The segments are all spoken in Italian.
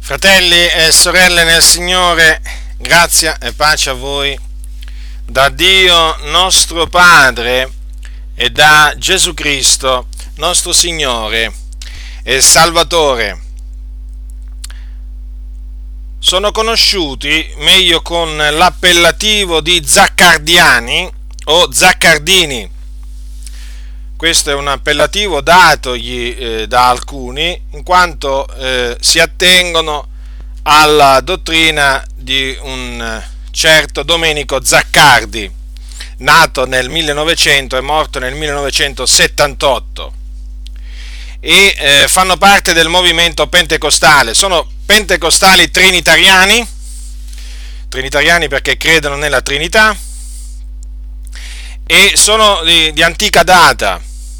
Fratelli e sorelle nel Signore, grazia e pace a voi da Dio nostro Padre e da Gesù Cristo, nostro Signore e Salvatore. Sono conosciuti meglio con l'appellativo di zaccardiani o zaccardini. Questo è un appellativo datogli da alcuni, in quanto si attengono alla dottrina di un certo Domenico Zaccardi, nato nel 1900 e morto nel 1978, e fanno parte del movimento pentecostale. Sono pentecostali trinitariani perché credono nella Trinità, e sono di antica data.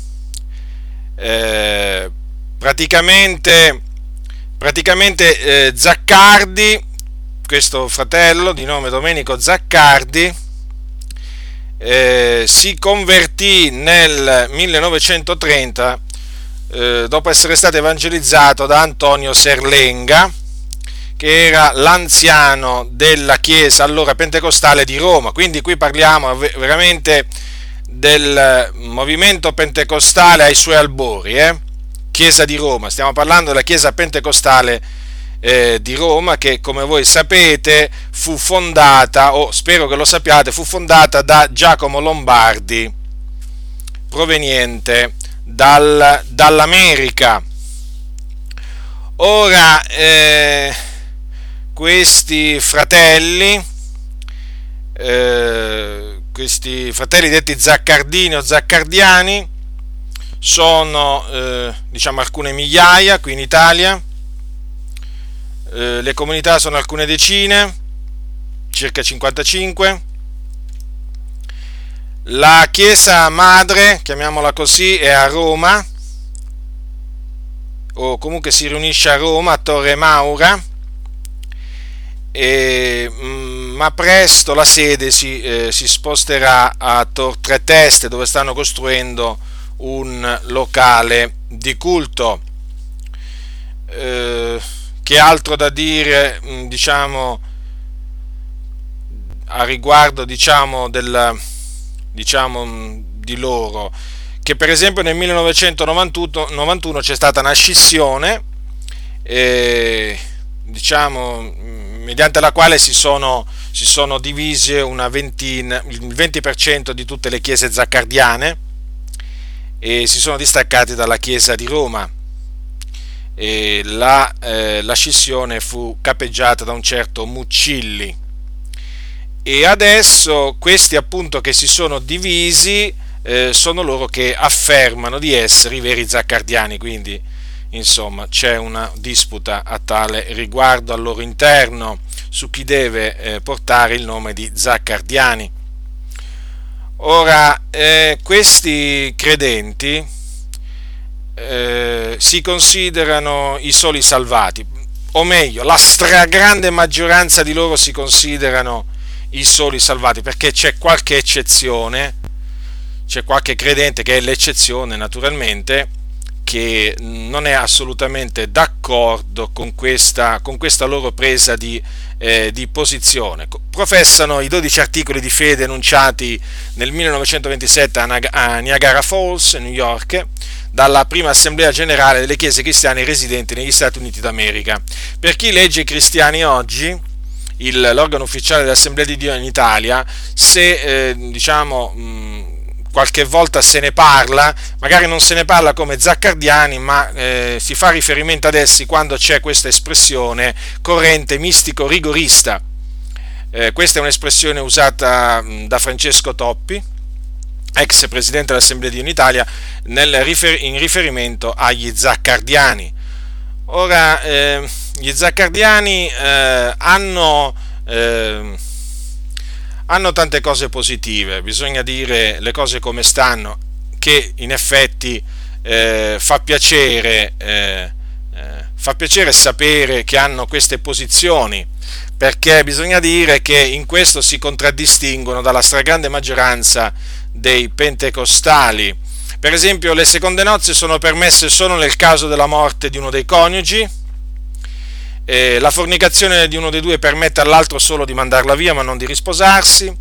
Praticamente Zaccardi, questo fratello di nome Domenico Zaccardi, si convertì nel 1930 dopo essere stato evangelizzato da Antonio Serlenga, che era l'anziano della chiesa allora pentecostale di Roma. Quindi qui parliamo veramente del movimento pentecostale ai suoi albori, Chiesa di Roma. Stiamo parlando della chiesa pentecostale di Roma, che, come voi sapete, fu fondata, o spero che lo sappiate, fu fondata da Giacomo Lombardi, proveniente dall'America. Ora, questi fratelli detti zaccardini o zaccardiani sono alcune migliaia qui in Italia. Le comunità sono alcune decine, circa 55. La chiesa madre, chiamiamola così, è a Roma, o comunque si riunisce a Roma, a Torre Maura, ma presto la sede si sposterà a Tor Tre Teste, dove stanno costruendo un locale di culto. Che altro da dire, a riguardo, di loro? Che per esempio nel 1991 c'è stata una scissione, mediante la quale si sono divise il 20% di tutte le chiese zaccardiane, e si sono distaccati dalla chiesa di Roma, e la scissione fu capeggiata da un certo Muccilli, e adesso questi, appunto, che si sono divisi, sono loro che affermano di essere i veri zaccardiani. Quindi, insomma, c'è una disputa a tale riguardo al loro interno su chi deve portare il nome di zaccardiani. Ora, questi credenti si considerano i soli salvati, o meglio, la stragrande maggioranza di loro si considerano i soli salvati, perché c'è qualche eccezione, c'è qualche credente che è l'eccezione, naturalmente, che non è assolutamente d'accordo con questa loro presa di posizione. Professano i 12 articoli di fede enunciati nel 1927 a Niagara Falls, New York, dalla prima assemblea generale delle chiese cristiane residenti negli Stati Uniti d'America. Per chi legge i Cristiani oggi, l'organo ufficiale dell'Assemblea di Dio in Italia, se qualche volta se ne parla, magari non se ne parla come zaccardiani, ma si fa riferimento ad essi quando c'è questa espressione corrente mistico rigorista. Questa è un'espressione usata da Francesco Toppi, ex presidente dell'Assemblea di Dio in Italia, in riferimento agli zaccardiani. Ora, gli zaccardiani hanno tante cose positive, bisogna dire le cose come stanno, che in effetti fa piacere sapere che hanno queste posizioni, perché bisogna dire che in questo si contraddistinguono dalla stragrande maggioranza dei pentecostali. Per esempio, le seconde nozze sono permesse solo nel caso della morte di uno dei coniugi, La fornicazione di uno dei due permette all'altro solo di mandarla via, ma non di risposarsi.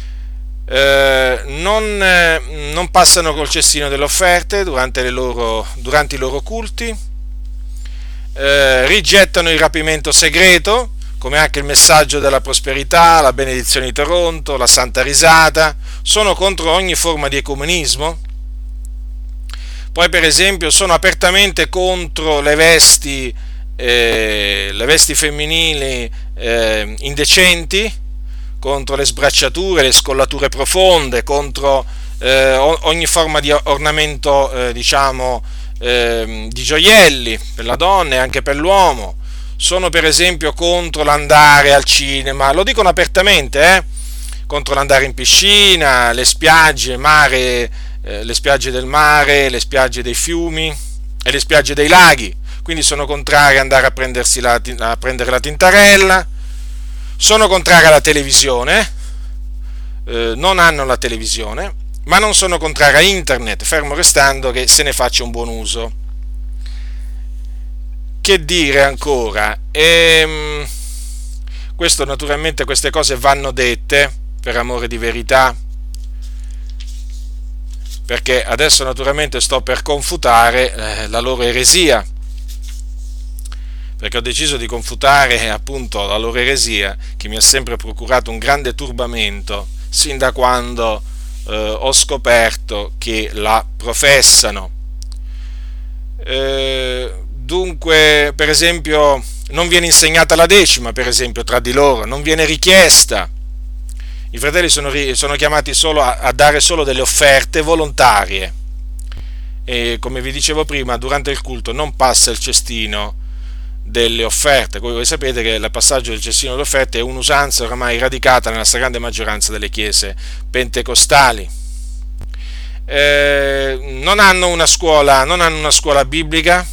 Non passano col cestino delle offerte durante i loro culti. Rigettano il rapimento segreto, come anche il messaggio della prosperità, la benedizione di Toronto, la santa risata. Sono contro ogni forma di ecumenismo. Poi, per esempio, sono apertamente contro le vesti femminili indecenti, contro le sbracciature, le scollature profonde, contro ogni forma di ornamento, di gioielli per la donna e anche per l'uomo. Sono, per esempio, contro l'andare al cinema, lo dicono apertamente, contro l'andare in piscina, le spiagge, le spiagge del mare, le spiagge dei fiumi e le spiagge dei laghi. Quindi sono contrari ad andare a prendere la tintarella. Sono contrari alla televisione, non hanno la televisione, ma non sono contrari a internet, fermo restando che se ne faccia un buon uso. Che dire ancora? Questo, naturalmente, queste cose vanno dette per amore di verità, perché adesso naturalmente sto per confutare la loro eresia, perché ho deciso di confutare appunto la loro eresia, che mi ha sempre procurato un grande turbamento sin da quando ho scoperto che la professano. Dunque, per esempio, non viene insegnata la decima, per esempio, tra di loro, non viene richiesta. I fratelli sono chiamati solo a dare solo delle offerte volontarie, e come vi dicevo prima, durante il culto non passa il cestino delle offerte. Voi sapete che il passaggio del cestino delle offerte è un'usanza oramai radicata nella stragrande maggioranza delle chiese pentecostali. Non hanno una scuola biblica,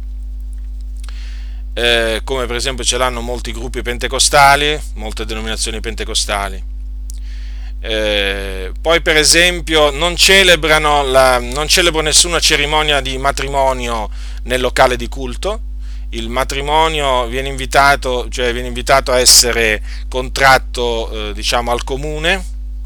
come per esempio ce l'hanno molti gruppi pentecostali, molte denominazioni pentecostali. Poi, per esempio, non celebrano nessuna cerimonia di matrimonio nel locale di culto. Il matrimonio viene invitato a essere contratto, al comune.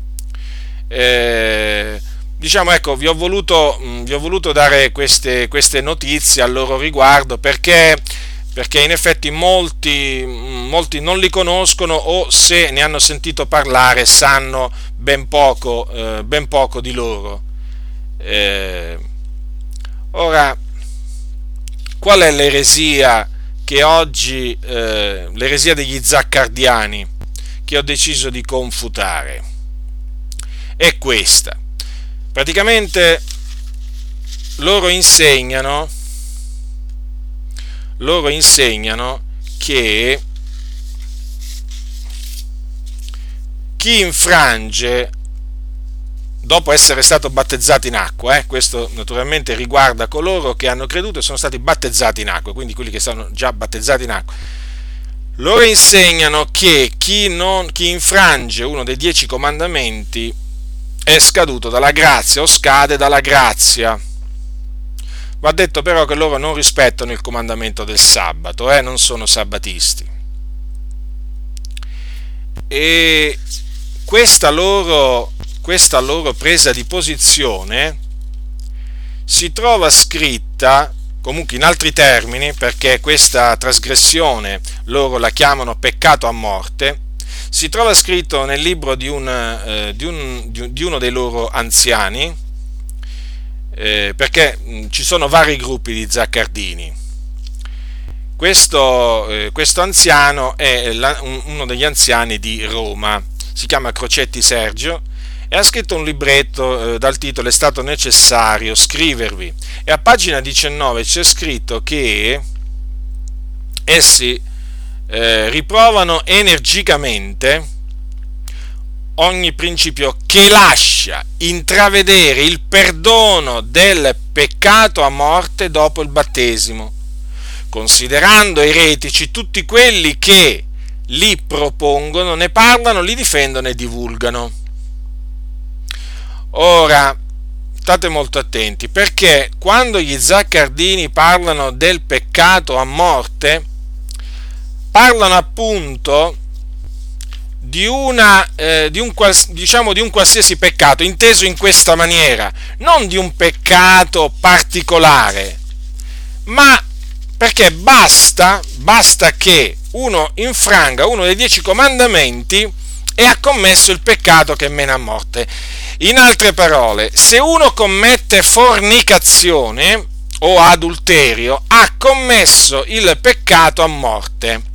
Ecco, vi ho voluto dare queste notizie al loro riguardo, perché in effetti molti non li conoscono, o se ne hanno sentito parlare sanno ben poco di loro. Ora, qual è l'eresia che oggi, l'eresia degli zaccardiani, che ho deciso di confutare? È questa. Praticamente loro insegnano che chi infrange dopo essere stato battezzato in acqua, questo naturalmente riguarda coloro che hanno creduto e sono stati battezzati in acqua, quindi quelli che sono già battezzati in acqua, loro insegnano che chi infrange uno dei 10 comandamenti è scaduto dalla grazia o scade dalla grazia. Va detto però che loro non rispettano il comandamento del sabato, non sono sabbatisti. E questa loro presa di posizione si trova scritta, comunque in altri termini, perché questa trasgressione loro la chiamano peccato a morte, si trova scritto nel libro di uno dei loro anziani, perché ci sono vari gruppi di zaccardini. Questo anziano è uno degli anziani di Roma, si chiama Crocetti Sergio, e ha scritto un libretto dal titolo "È stato necessario scrivervi", e a pagina 19 c'è scritto che essi riprovano energicamente ogni principio che lascia intravedere il perdono del peccato a morte dopo il battesimo, considerando eretici tutti quelli che li propongono, ne parlano, li difendono e divulgano. Ora, state molto attenti, perché quando gli zaccardini parlano del peccato a morte, parlano appunto di un qualsiasi peccato, inteso in questa maniera, non di un peccato particolare, ma perché basta che uno infranga uno dei 10 comandamenti e ha commesso il peccato che mena a morte. In altre parole, se uno commette fornicazione o adulterio, ha commesso il peccato a morte.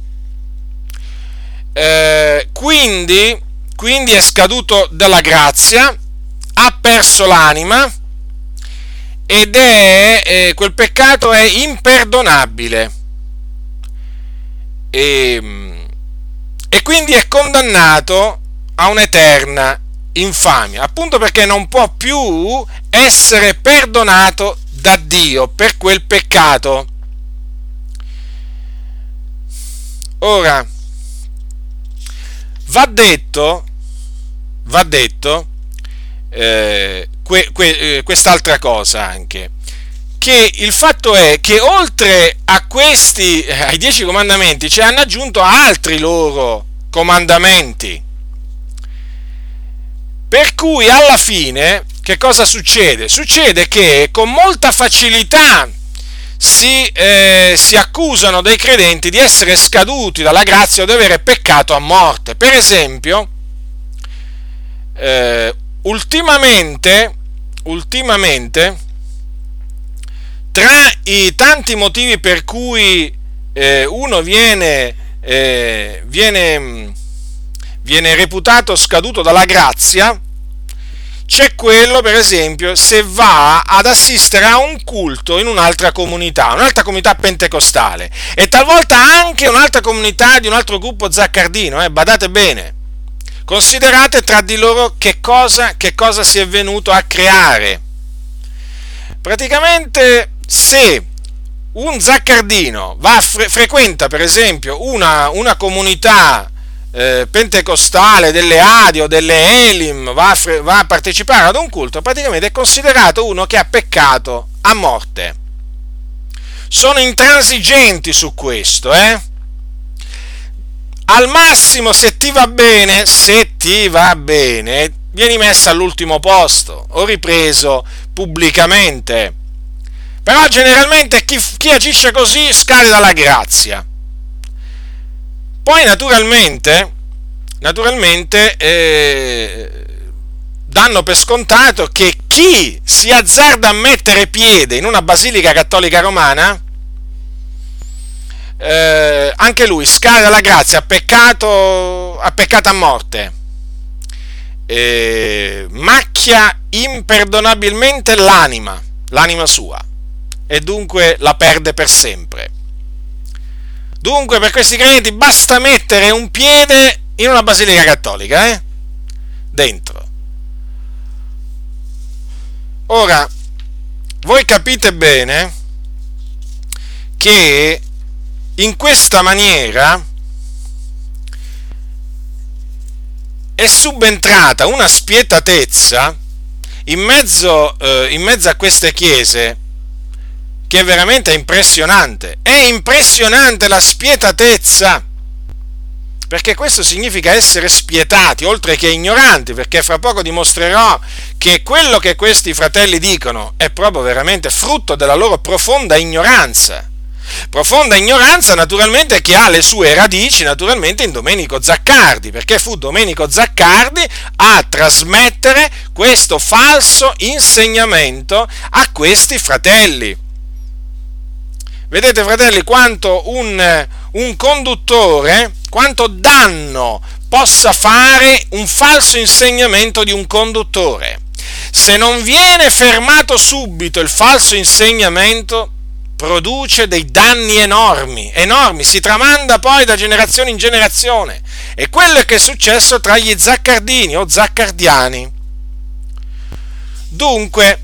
Quindi è scaduto dalla grazia, ha perso l'anima ed quel peccato è imperdonabile e quindi è condannato a un'eterna infamia, appunto perché non può più essere perdonato da Dio per quel peccato. Ora, va detto quest'altra cosa anche, che il fatto è che oltre a ai 10 comandamenti ci hanno aggiunto altri loro comandamenti, per cui alla fine che cosa succede? Succede che con molta facilità si accusano dei credenti di essere scaduti dalla grazia o di avere peccato a morte. Per esempio, ultimamente, tra i tanti motivi per cui uno viene reputato scaduto dalla grazia, c'è quello, per esempio, se va ad assistere a un culto in un'altra comunità pentecostale, e talvolta anche un'altra comunità di un altro gruppo zaccardino, badate bene, considerate tra di loro che cosa si è venuto a creare. Praticamente, se un zaccardino frequenta, per esempio, una comunità pentecostale delle Adi o delle Elim, va a partecipare ad un culto, praticamente è considerato uno che ha peccato a morte. Sono intransigenti su questo, Al massimo, se ti va bene, vieni messo all'ultimo posto o ripreso pubblicamente. Però generalmente chi agisce così scade dalla grazia. Poi naturalmente danno per scontato che chi si azzarda a mettere piede in una basilica cattolica romana, anche lui scade dalla grazia, ha peccato a morte, macchia imperdonabilmente l'anima sua, e dunque la perde per sempre. Dunque, per questi credenti basta mettere un piede in una basilica cattolica, dentro. Ora, voi capite bene che in questa maniera è subentrata una spietatezza in mezzo a queste chiese, che è veramente impressionante. È impressionante la spietatezza, perché questo significa essere spietati, oltre che ignoranti, perché fra poco dimostrerò che quello che questi fratelli dicono è proprio veramente frutto della loro profonda ignoranza. Profonda ignoranza, naturalmente, che ha le sue radici naturalmente in Domenico Zaccardi, perché fu Domenico Zaccardi a trasmettere questo falso insegnamento a questi fratelli. Vedete, fratelli, quanto un conduttore, quanto danno possa fare un falso insegnamento di un conduttore. Se non viene fermato subito il falso insegnamento, produce dei danni enormi, si tramanda poi da generazione in generazione. E quello che è successo tra gli zaccardini o zaccardiani. Dunque,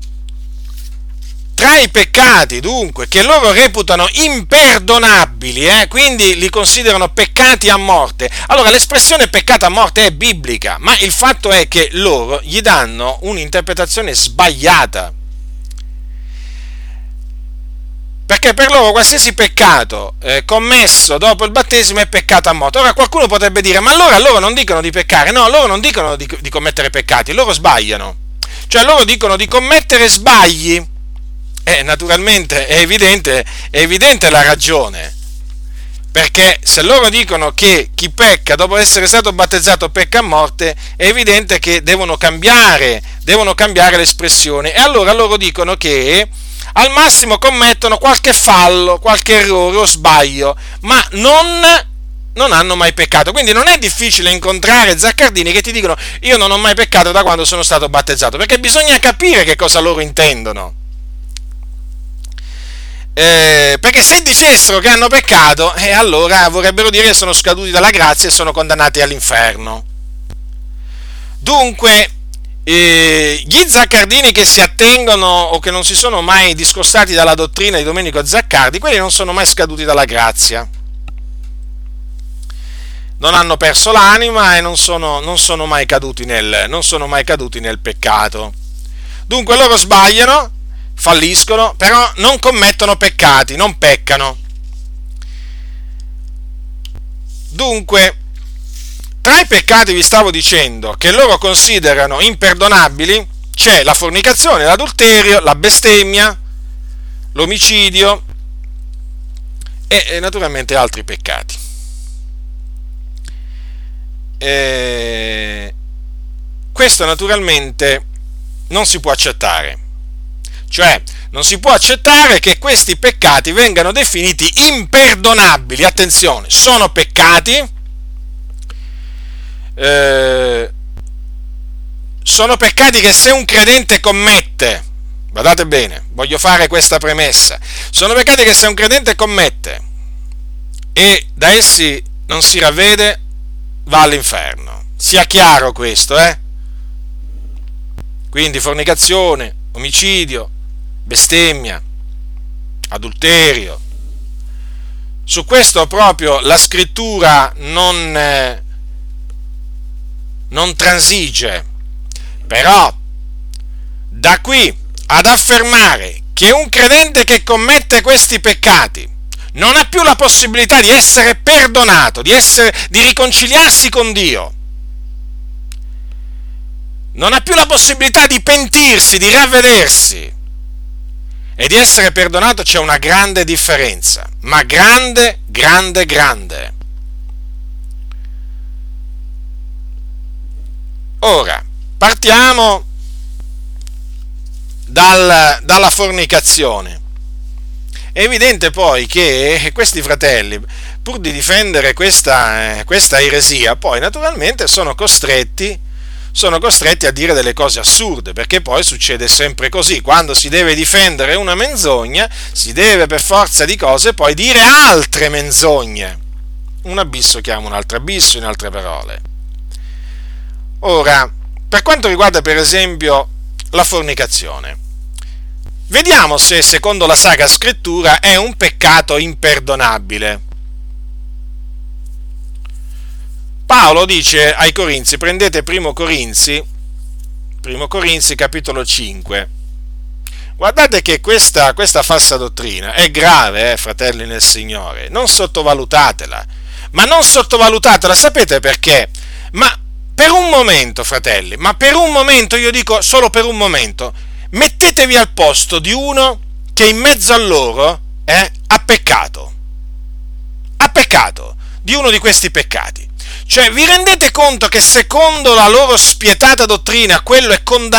tra i peccati, dunque, che loro reputano imperdonabili, quindi li considerano peccati a morte. Allora, l'espressione peccato a morte è biblica, ma il fatto è che loro gli danno un'interpretazione sbagliata. Perché per loro qualsiasi peccato commesso dopo il battesimo è peccato a morte. Ora qualcuno potrebbe dire, ma allora loro non dicono di peccare? No, loro non dicono di commettere peccati, loro sbagliano. Cioè loro dicono di commettere sbagli. Naturalmente è evidente la ragione. Perché se loro dicono che chi pecca dopo essere stato battezzato pecca a morte, è evidente che devono cambiare l'espressione. E allora loro dicono che al massimo commettono qualche fallo, qualche errore o sbaglio, ma non hanno mai peccato. Quindi non è difficile incontrare zaccardini che ti dicono io non ho mai peccato da quando sono stato battezzato, perché bisogna capire che cosa loro intendono. Perché se dicessero che hanno peccato, allora vorrebbero dire che sono scaduti dalla grazia e sono condannati all'inferno. Dunque, gli zaccardini che si attengono o che non si sono mai discostati dalla dottrina di Domenico Zaccardi, quelli non sono mai scaduti dalla grazia, non hanno perso l'anima e non sono mai caduti nel peccato. Dunque loro sbagliano, falliscono, però non commettono peccati, non peccano. Dunque, tra i peccati vi stavo dicendo che loro considerano imperdonabili c'è la fornicazione, l'adulterio, la bestemmia, l'omicidio e naturalmente altri peccati. Questo naturalmente non si può accettare. Cioè, non si può accettare che questi peccati vengano definiti imperdonabili. Attenzione, sono peccati, sono peccati che se un credente commette, guardate bene, voglio fare questa premessa, sono peccati che se un credente commette e da essi non si ravvede, va all'inferno. Sia chiaro questo, Quindi fornicazione, omicidio, bestemmia, adulterio. Su questo proprio la scrittura non transige. Però da qui ad affermare che un credente che commette questi peccati non ha più la possibilità di essere perdonato, di riconciliarsi con Dio, non ha più la possibilità di pentirsi, di ravvedersi e di essere perdonato, c'è una grande differenza, ma grande, grande, grande. Ora, partiamo dalla fornicazione. È evidente poi che questi fratelli, pur di difendere questa eresia, poi naturalmente sono costretti a dire delle cose assurde, perché poi succede sempre così: quando si deve difendere una menzogna, si deve per forza di cose poi dire altre menzogne. Un abisso chiama un altro abisso, in altre parole. Ora, per quanto riguarda per esempio la fornicazione, vediamo se secondo la Sacra Scrittura è un peccato imperdonabile. Paolo dice ai Corinzi, prendete Primo Corinzi capitolo 5. Guardate che questa falsa dottrina è grave, fratelli nel Signore, non sottovalutatela, sapete perché? Ma per un momento, fratelli, io dico solo per un momento, mettetevi al posto di uno che in mezzo a loro ha peccato di uno di questi peccati. Cioè, vi rendete conto che secondo la loro spietata dottrina quel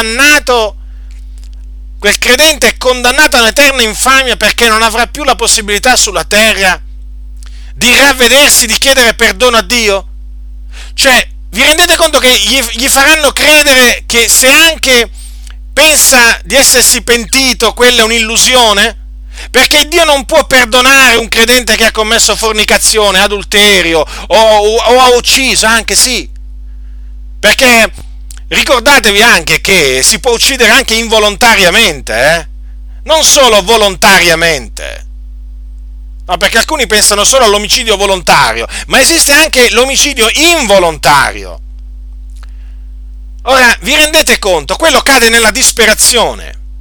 credente è condannato all'eterna infamia, perché non avrà più la possibilità sulla terra di ravvedersi, di chiedere perdono a Dio? Cioè, vi rendete conto che gli faranno credere che se anche pensa di essersi pentito, quella è un'illusione? Perché Dio non può perdonare un credente che ha commesso fornicazione, adulterio o ha ucciso, anche sì. Perché ricordatevi anche che si può uccidere anche involontariamente, non solo volontariamente. No, perché alcuni pensano solo all'omicidio volontario, ma esiste anche l'omicidio involontario. Ora, vi rendete conto? Quello cade nella disperazione.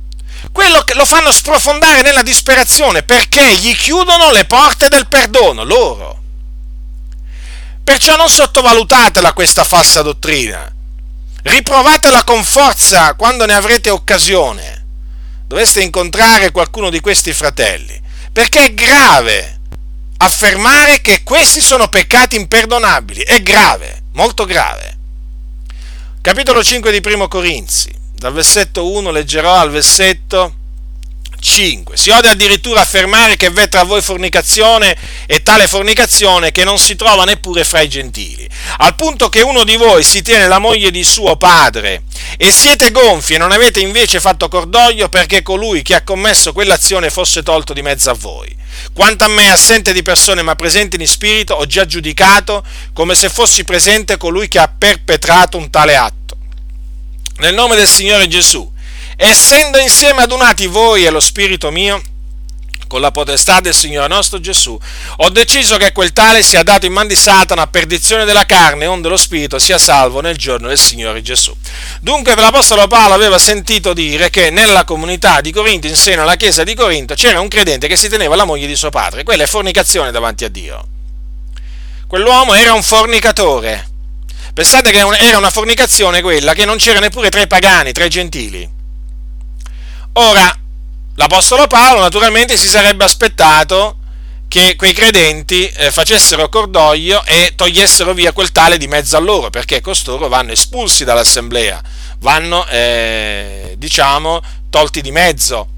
quello che lo fanno sprofondare nella disperazione, perché gli chiudono le porte del perdono, loro. Perciò non sottovalutatela questa falsa dottrina, riprovatela con forza quando ne avrete occasione, doveste incontrare qualcuno di questi fratelli, perché è grave affermare che questi sono peccati imperdonabili, è grave, molto grave. Capitolo 5 di Primo Corinzi, dal versetto 1 leggerò al versetto 5. Si ode addirittura affermare che v'è tra voi fornicazione, e tale fornicazione che non si trova neppure fra i gentili, al punto che uno di voi si tiene la moglie di suo padre, e siete gonfi e non avete invece fatto cordoglio perché colui che ha commesso quell'azione fosse tolto di mezzo a voi. Quanto a me, assente di persone ma presente in spirito, ho già giudicato come se fossi presente colui che ha perpetrato un tale atto. Nel nome del Signore Gesù, essendo insieme adunati voi e lo spirito mio, con la potestà del Signore nostro Gesù, ho deciso che quel tale sia dato in man di Satana a perdizione della carne, onde lo spirito sia salvo nel giorno del Signore Gesù. Dunque l'Apostolo Paolo aveva sentito dire che nella comunità di Corinto, in seno alla chiesa di Corinto, c'era un credente che si teneva la moglie di suo padre. Quella è fornicazione davanti a Dio. Quell'uomo era un fornicatore. Pensate che era una fornicazione quella che non c'era neppure tra i pagani, tra i gentili. Ora, l'Apostolo Paolo naturalmente si sarebbe aspettato che quei credenti facessero cordoglio e togliessero via quel tale di mezzo a loro, perché costoro vanno espulsi dall'assemblea, vanno, tolti di mezzo.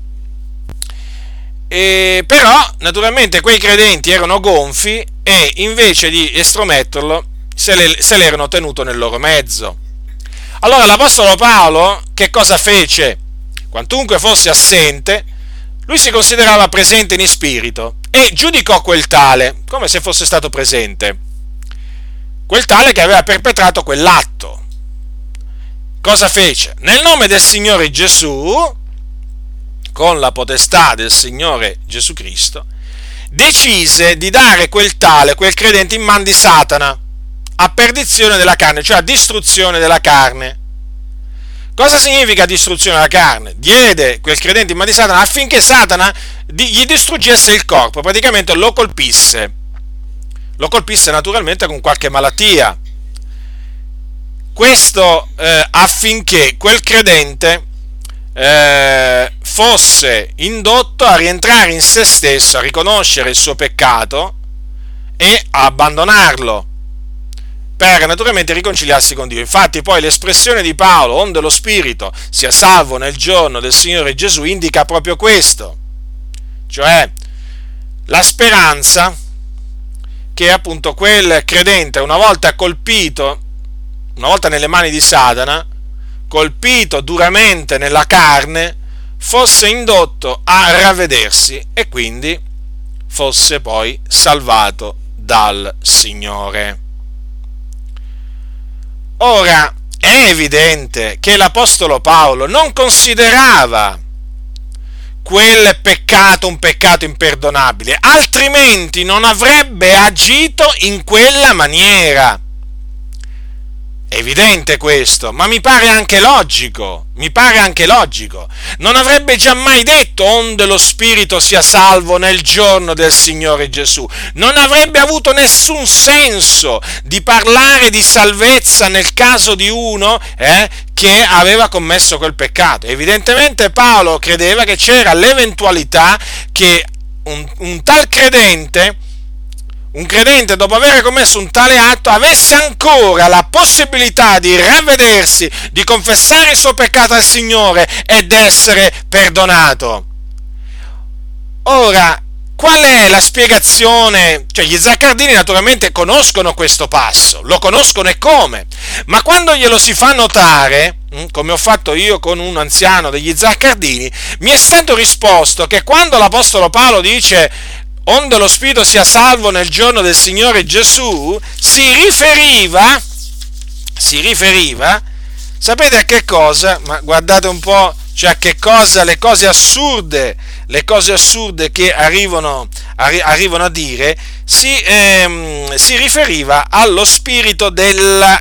Però, naturalmente, quei credenti erano gonfi e invece di estrometterlo, se l'erano tenuto nel loro mezzo. Allora l'Apostolo Paolo che cosa fece? Quantunque fosse assente, lui si considerava presente in spirito e giudicò quel tale come se fosse stato presente, quel tale che aveva perpetrato quell'atto. Cosa fece? Nel nome del Signore Gesù, con la potestà del Signore Gesù Cristo, decise di dare quel credente in man di Satana, a perdizione della carne, cioè a distruzione della carne. Cosa significa distruzione della carne? Diede quel credente in man di Satana affinché Satana gli distruggesse il corpo, praticamente lo colpisse naturalmente con qualche malattia. Questo affinché quel credente fosse indotto a rientrare in se stesso, a riconoscere il suo peccato e a abbandonarlo, per naturalmente riconciliarsi con Dio. Infatti poi l'espressione di Paolo, onde lo spirito sia salvo nel giorno del Signore Gesù, indica proprio questo, cioè la speranza che appunto quel credente, una volta nelle mani di Satana, colpito duramente nella carne, fosse indotto a ravvedersi e quindi fosse poi salvato dal Signore. Ora, è evidente che l'Apostolo Paolo non considerava quel peccato un peccato imperdonabile, altrimenti non avrebbe agito in quella maniera. È evidente questo, ma mi pare anche logico. Non avrebbe giammai detto onde lo spirito sia salvo nel giorno del Signore Gesù. Non avrebbe avuto nessun senso di parlare di salvezza nel caso di uno che aveva commesso quel peccato. Evidentemente Paolo credeva che c'era l'eventualità che un tal credente, dopo aver commesso un tale atto, avesse ancora la possibilità di ravvedersi, di confessare il suo peccato al Signore ed essere perdonato. Ora, qual è la spiegazione? Cioè, gli zaccardini naturalmente conoscono questo passo, lo conoscono e come, ma quando glielo si fa notare, come ho fatto io con un anziano degli zaccardini, mi è stato risposto che quando l'Apostolo Paolo dice onde lo spirito sia salvo nel giorno del Signore Gesù, si riferiva, sapete a che cosa? Ma guardate un po', cioè a che cosa, le cose assurde che arrivano a dire, si riferiva allo spirito della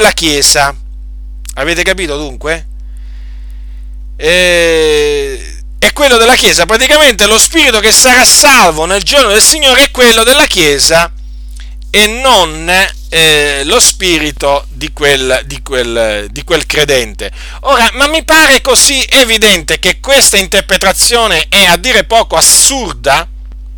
Chiesa. Avete capito dunque? e quello della Chiesa. Praticamente lo spirito che sarà salvo nel giorno del Signore è quello della Chiesa e non lo spirito di quel credente. Ora, ma mi pare così evidente che questa interpretazione è a dire poco assurda.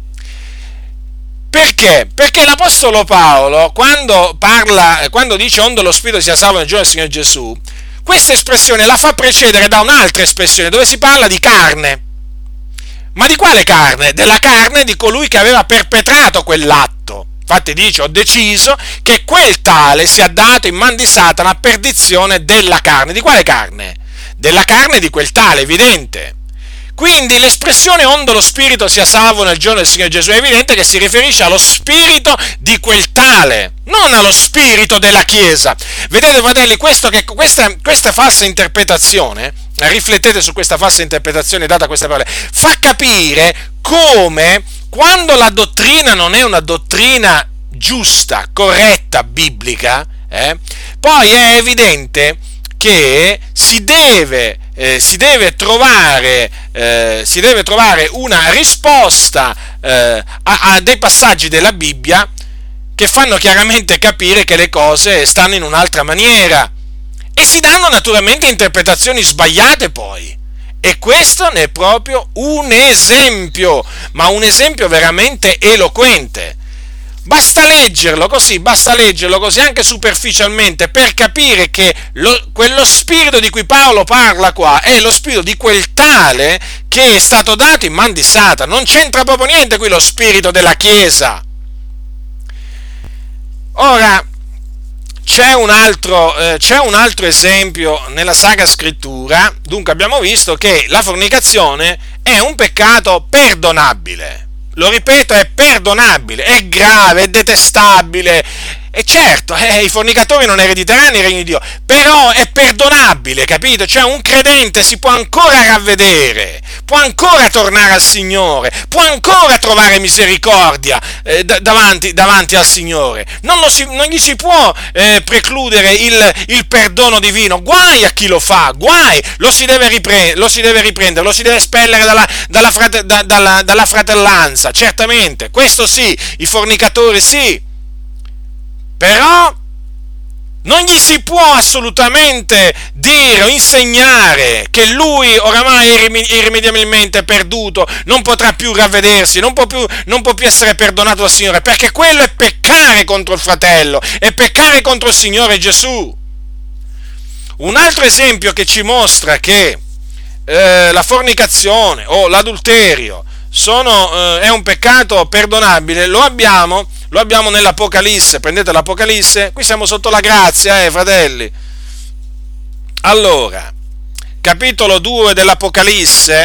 Perché? Perché l'Apostolo Paolo, quando dice onde lo spirito sia salvo nel giorno del Signore Gesù, questa espressione la fa precedere da un'altra espressione dove si parla di carne. Ma di quale carne? Della carne di colui che aveva perpetrato quell'atto. Infatti dice, ho deciso che quel tale sia dato in man di Satana a perdizione della carne. Di quale carne? Della carne di quel tale, evidente. Quindi l'espressione onde lo spirito sia salvo nel giorno del Signore Gesù è evidente che si riferisce allo spirito di quel tale, non allo spirito della Chiesa. Vedete, fratelli, questa falsa interpretazione, riflettete su questa falsa interpretazione data a queste parole, fa capire come quando la dottrina non è una dottrina giusta, corretta, biblica, poi è evidente che si deve trovare una risposta a dei passaggi della Bibbia che fanno chiaramente capire che le cose stanno in un'altra maniera e si danno naturalmente interpretazioni sbagliate poi. E questo ne è proprio un esempio, ma un esempio veramente eloquente. Basta leggerlo così anche superficialmente per capire che quello spirito di cui Paolo parla qua è lo spirito di quel tale che è stato dato in man di Satana. Non c'entra proprio niente qui lo spirito della Chiesa. Ora, c'è un altro esempio nella Sacra Scrittura. Dunque abbiamo visto che la fornicazione è un peccato perdonabile. Lo ripeto, è perdonabile, è grave, è detestabile. E certo, i fornicatori non erediteranno il regno di Dio, però è perdonabile, capito? Cioè un credente si può ancora ravvedere, può ancora tornare al Signore, può ancora trovare misericordia davanti al Signore. Non gli si può precludere il perdono divino. Guai a chi lo fa, guai! Lo si deve riprendere, lo si deve espellere dalla fratellanza, certamente. Questo sì, i fornicatori sì. Però non gli si può assolutamente dire o insegnare che lui oramai è irrimediabilmente perduto, non potrà più ravvedersi, non può più essere perdonato dal Signore, perché quello è peccare contro il fratello, è peccare contro il Signore Gesù. Un altro esempio che ci mostra che la fornicazione o l'adulterio è un peccato perdonabile, lo abbiamo nell'Apocalisse. Prendete l'Apocalisse, qui siamo sotto la grazia, fratelli. Allora, capitolo 2 dell'Apocalisse,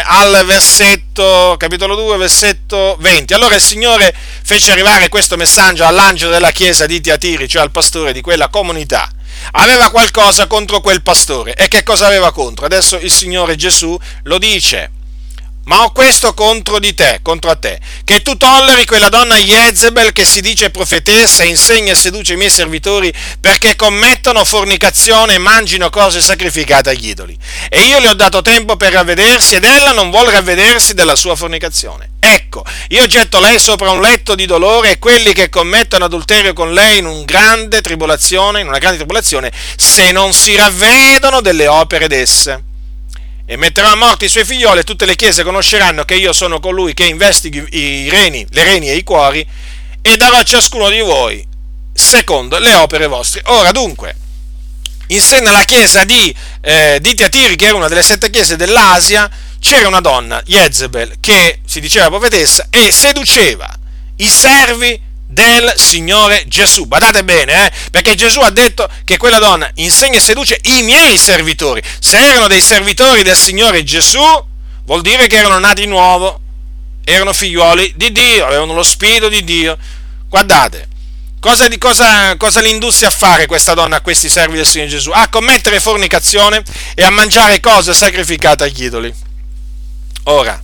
capitolo 2, versetto 20. Allora il Signore fece arrivare questo messaggio all'angelo della chiesa di Tiatiri, cioè al pastore di quella comunità. Aveva qualcosa contro quel pastore. E che cosa aveva contro? Adesso il Signore Gesù lo dice. Ma ho questo contro a te, che tu tolleri quella donna Jezebel che si dice profetessa e insegna e seduce i miei servitori perché commettono fornicazione e mangino cose sacrificate agli idoli. E io le ho dato tempo per ravvedersi ed ella non vuole ravvedersi della sua fornicazione. Ecco, io getto lei sopra un letto di dolore e quelli che commettono adulterio con lei in una grande tribolazione, se non si ravvedono delle opere d'esse. E metterò a morte i suoi figlioli e tutte le chiese conosceranno che io sono colui che investighi le reni e i cuori e darò a ciascuno di voi secondo le opere vostre. Ora dunque, in sé nella chiesa di Tiatiri, che era una delle 7 chiese dell'Asia, c'era una donna, Jezebel, che si diceva profetessa e seduceva i servi del Signore Gesù. Badate bene, perché Gesù ha detto che quella donna insegna e seduce i miei servitori. Se erano dei servitori del Signore Gesù, vuol dire che erano nati di nuovo, erano figliuoli di Dio, avevano lo Spirito di Dio. Guardate, cosa li indusse a fare questa donna a questi servi del Signore Gesù? A commettere fornicazione e a mangiare cose sacrificate agli idoli. Ora,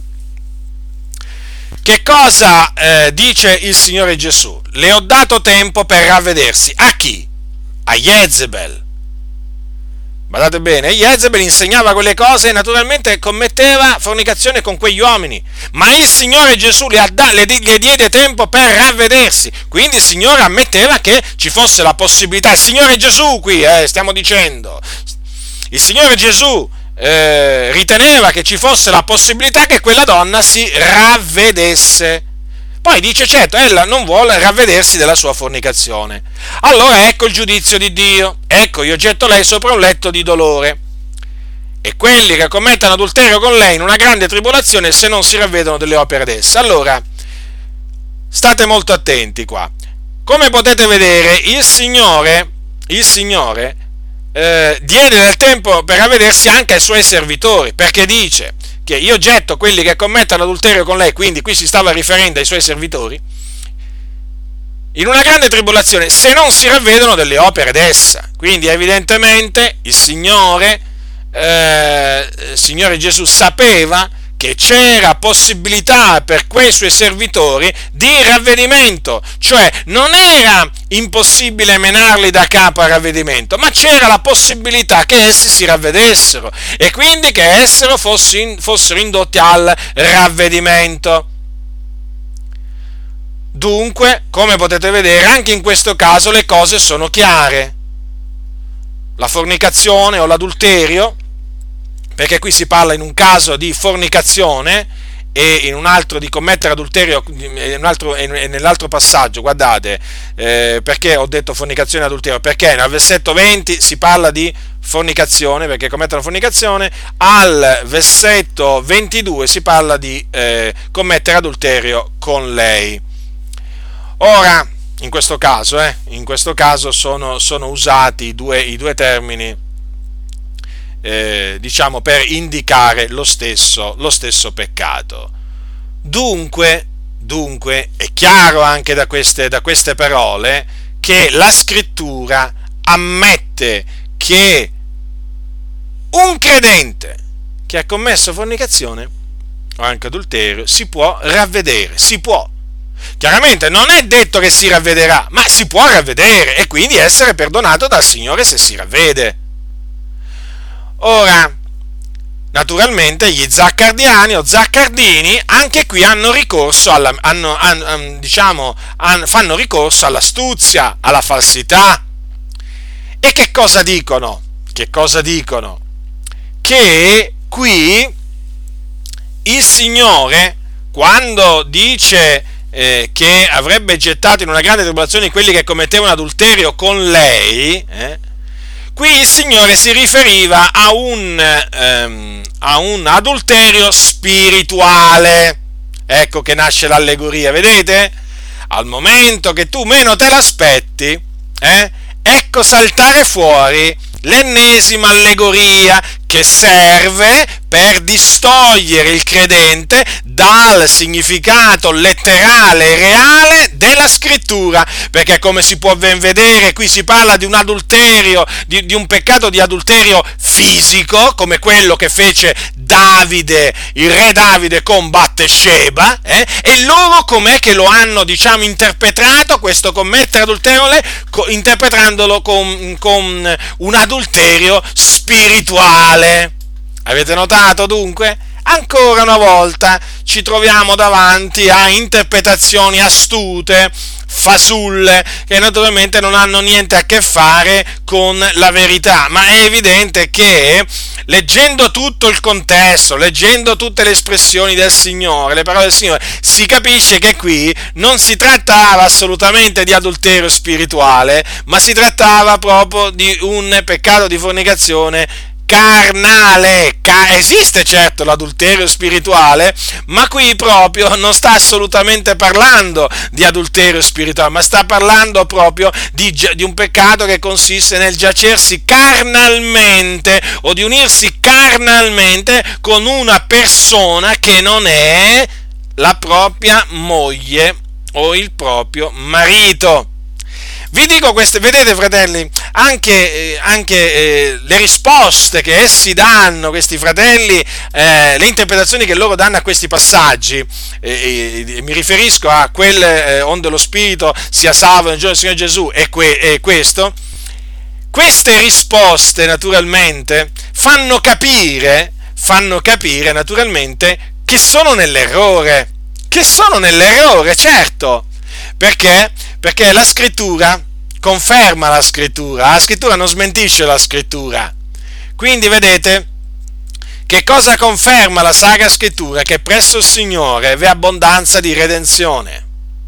che cosa dice il Signore Gesù? Le ho dato tempo per ravvedersi. A chi? A Jezebel. Badate bene, Jezebel insegnava quelle cose e naturalmente commetteva fornicazione con quegli uomini, ma il Signore Gesù le diede tempo per ravvedersi, quindi il Signore ammetteva che ci fosse la possibilità, il Signore Gesù qui, stiamo dicendo, il Signore Gesù riteneva che ci fosse la possibilità che quella donna si ravvedesse. Poi dice, certo, ella non vuole ravvedersi della sua fornicazione. Allora ecco il giudizio di Dio. Ecco, io getto lei sopra un letto di dolore. E quelli che commettono adulterio con lei in una grande tribolazione, se non si ravvedono delle opere d'essa. Allora, state molto attenti qua. Come potete vedere, il Signore diede del tempo per ravvedersi anche ai suoi servitori, perché dice che io getto quelli che commettono adulterio con lei, quindi qui si stava riferendo ai suoi servitori, in una grande tribolazione, se non si ravvedono delle opere d'essa. Quindi evidentemente il Signore Gesù sapeva che c'era possibilità per quei suoi servitori di ravvedimento, cioè non era impossibile menarli da capo al ravvedimento, ma c'era la possibilità che essi si ravvedessero e quindi che fossero indotti al ravvedimento. Dunque, come potete vedere, anche in questo caso le cose sono chiare. La fornicazione o l'adulterio, perché qui si parla in un caso di fornicazione e in un altro di commettere adulterio, nell'altro passaggio, guardate, perché ho detto fornicazione e adulterio? Perché nel versetto 20 si parla di fornicazione, perché commettono fornicazione, al versetto 22 si parla di commettere adulterio con lei. Ora, in questo caso sono usati i due termini, diciamo, per indicare lo stesso peccato. Dunque è chiaro anche da queste parole che la Scrittura ammette che un credente che ha commesso fornicazione o anche adulterio si può ravvedere, si può. Chiaramente non è detto che si ravvederà, ma si può ravvedere e quindi essere perdonato dal Signore se si ravvede. Ora, naturalmente gli zaccardiani o zaccardini anche qui hanno ricorso fanno ricorso all'astuzia, alla falsità. E che cosa dicono? Che qui il Signore, quando dice che avrebbe gettato in una grande tribolazione quelli che commettevano adulterio con lei, qui il Signore si riferiva a un adulterio spirituale. Ecco che nasce l'allegoria, vedete? Al momento che tu meno te l'aspetti, ecco saltare fuori l'ennesima allegoria che serve per distogliere il credente dal significato letterale e reale della Scrittura, perché come si può ben vedere qui si parla di un adulterio, di un peccato di adulterio fisico, come quello che fece Davide, il re Davide con Bathsheba, e loro com'è che lo hanno, diciamo, interpretato questo commettere adulterio, interpretandolo con un adulterio spirituale. Avete notato dunque? Ancora una volta ci troviamo davanti a interpretazioni astute, fasulle, che naturalmente non hanno niente a che fare con la verità, ma è evidente che leggendo tutto il contesto, leggendo tutte le espressioni del Signore, le parole del Signore, si capisce che qui non si trattava assolutamente di adulterio spirituale, ma si trattava proprio di un peccato di fornicazione carnale. Esiste certo l'adulterio spirituale, ma qui proprio non sta assolutamente parlando di adulterio spirituale, ma sta parlando proprio di un peccato che consiste nel giacersi carnalmente o di unirsi carnalmente con una persona che non è la propria moglie o il proprio marito. Vi dico queste, vedete fratelli, anche le risposte che essi danno, questi fratelli, le interpretazioni che loro danno a questi passaggi, mi riferisco a quelle onde lo Spirito sia salvo nel giorno del Signore Gesù e questo, queste risposte naturalmente fanno capire naturalmente che sono nell'errore, certo, perché? Perché la scrittura conferma la scrittura non smentisce la scrittura, quindi vedete, che cosa conferma la Sacra Scrittura? Che presso il Signore v'è abbondanza di redenzione.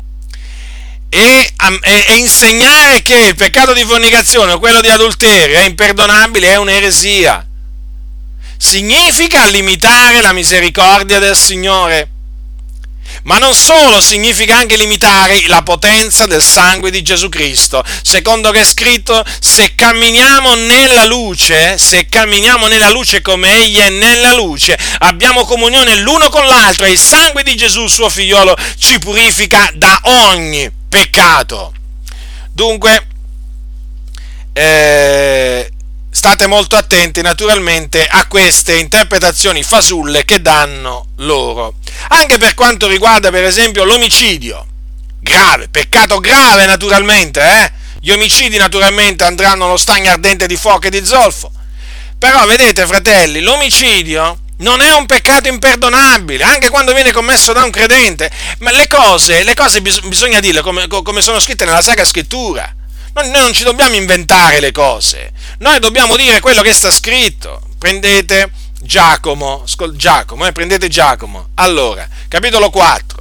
E insegnare che il peccato di fornicazione o quello di adulterio è imperdonabile è un'eresia. Significa limitare la misericordia del Signore. Ma non solo, significa anche limitare la potenza del sangue di Gesù Cristo, secondo che è scritto: se camminiamo nella luce come Egli è nella luce, abbiamo comunione l'uno con l'altro e il sangue di Gesù, suo figliolo, ci purifica da ogni peccato. Dunque, state molto attenti naturalmente a queste interpretazioni fasulle che danno loro, anche per quanto riguarda per esempio l'omicidio, grave, peccato grave naturalmente, Gli omicidi naturalmente andranno allo stagno ardente di fuoco e di zolfo, però vedete fratelli, l'omicidio non è un peccato imperdonabile, anche quando viene commesso da un credente, ma le cose bisogna dirle come sono scritte nella Sacra Scrittura. Noi non ci dobbiamo inventare le cose, noi dobbiamo dire quello che sta scritto. Prendete Giacomo, prendete Giacomo, allora, capitolo 4.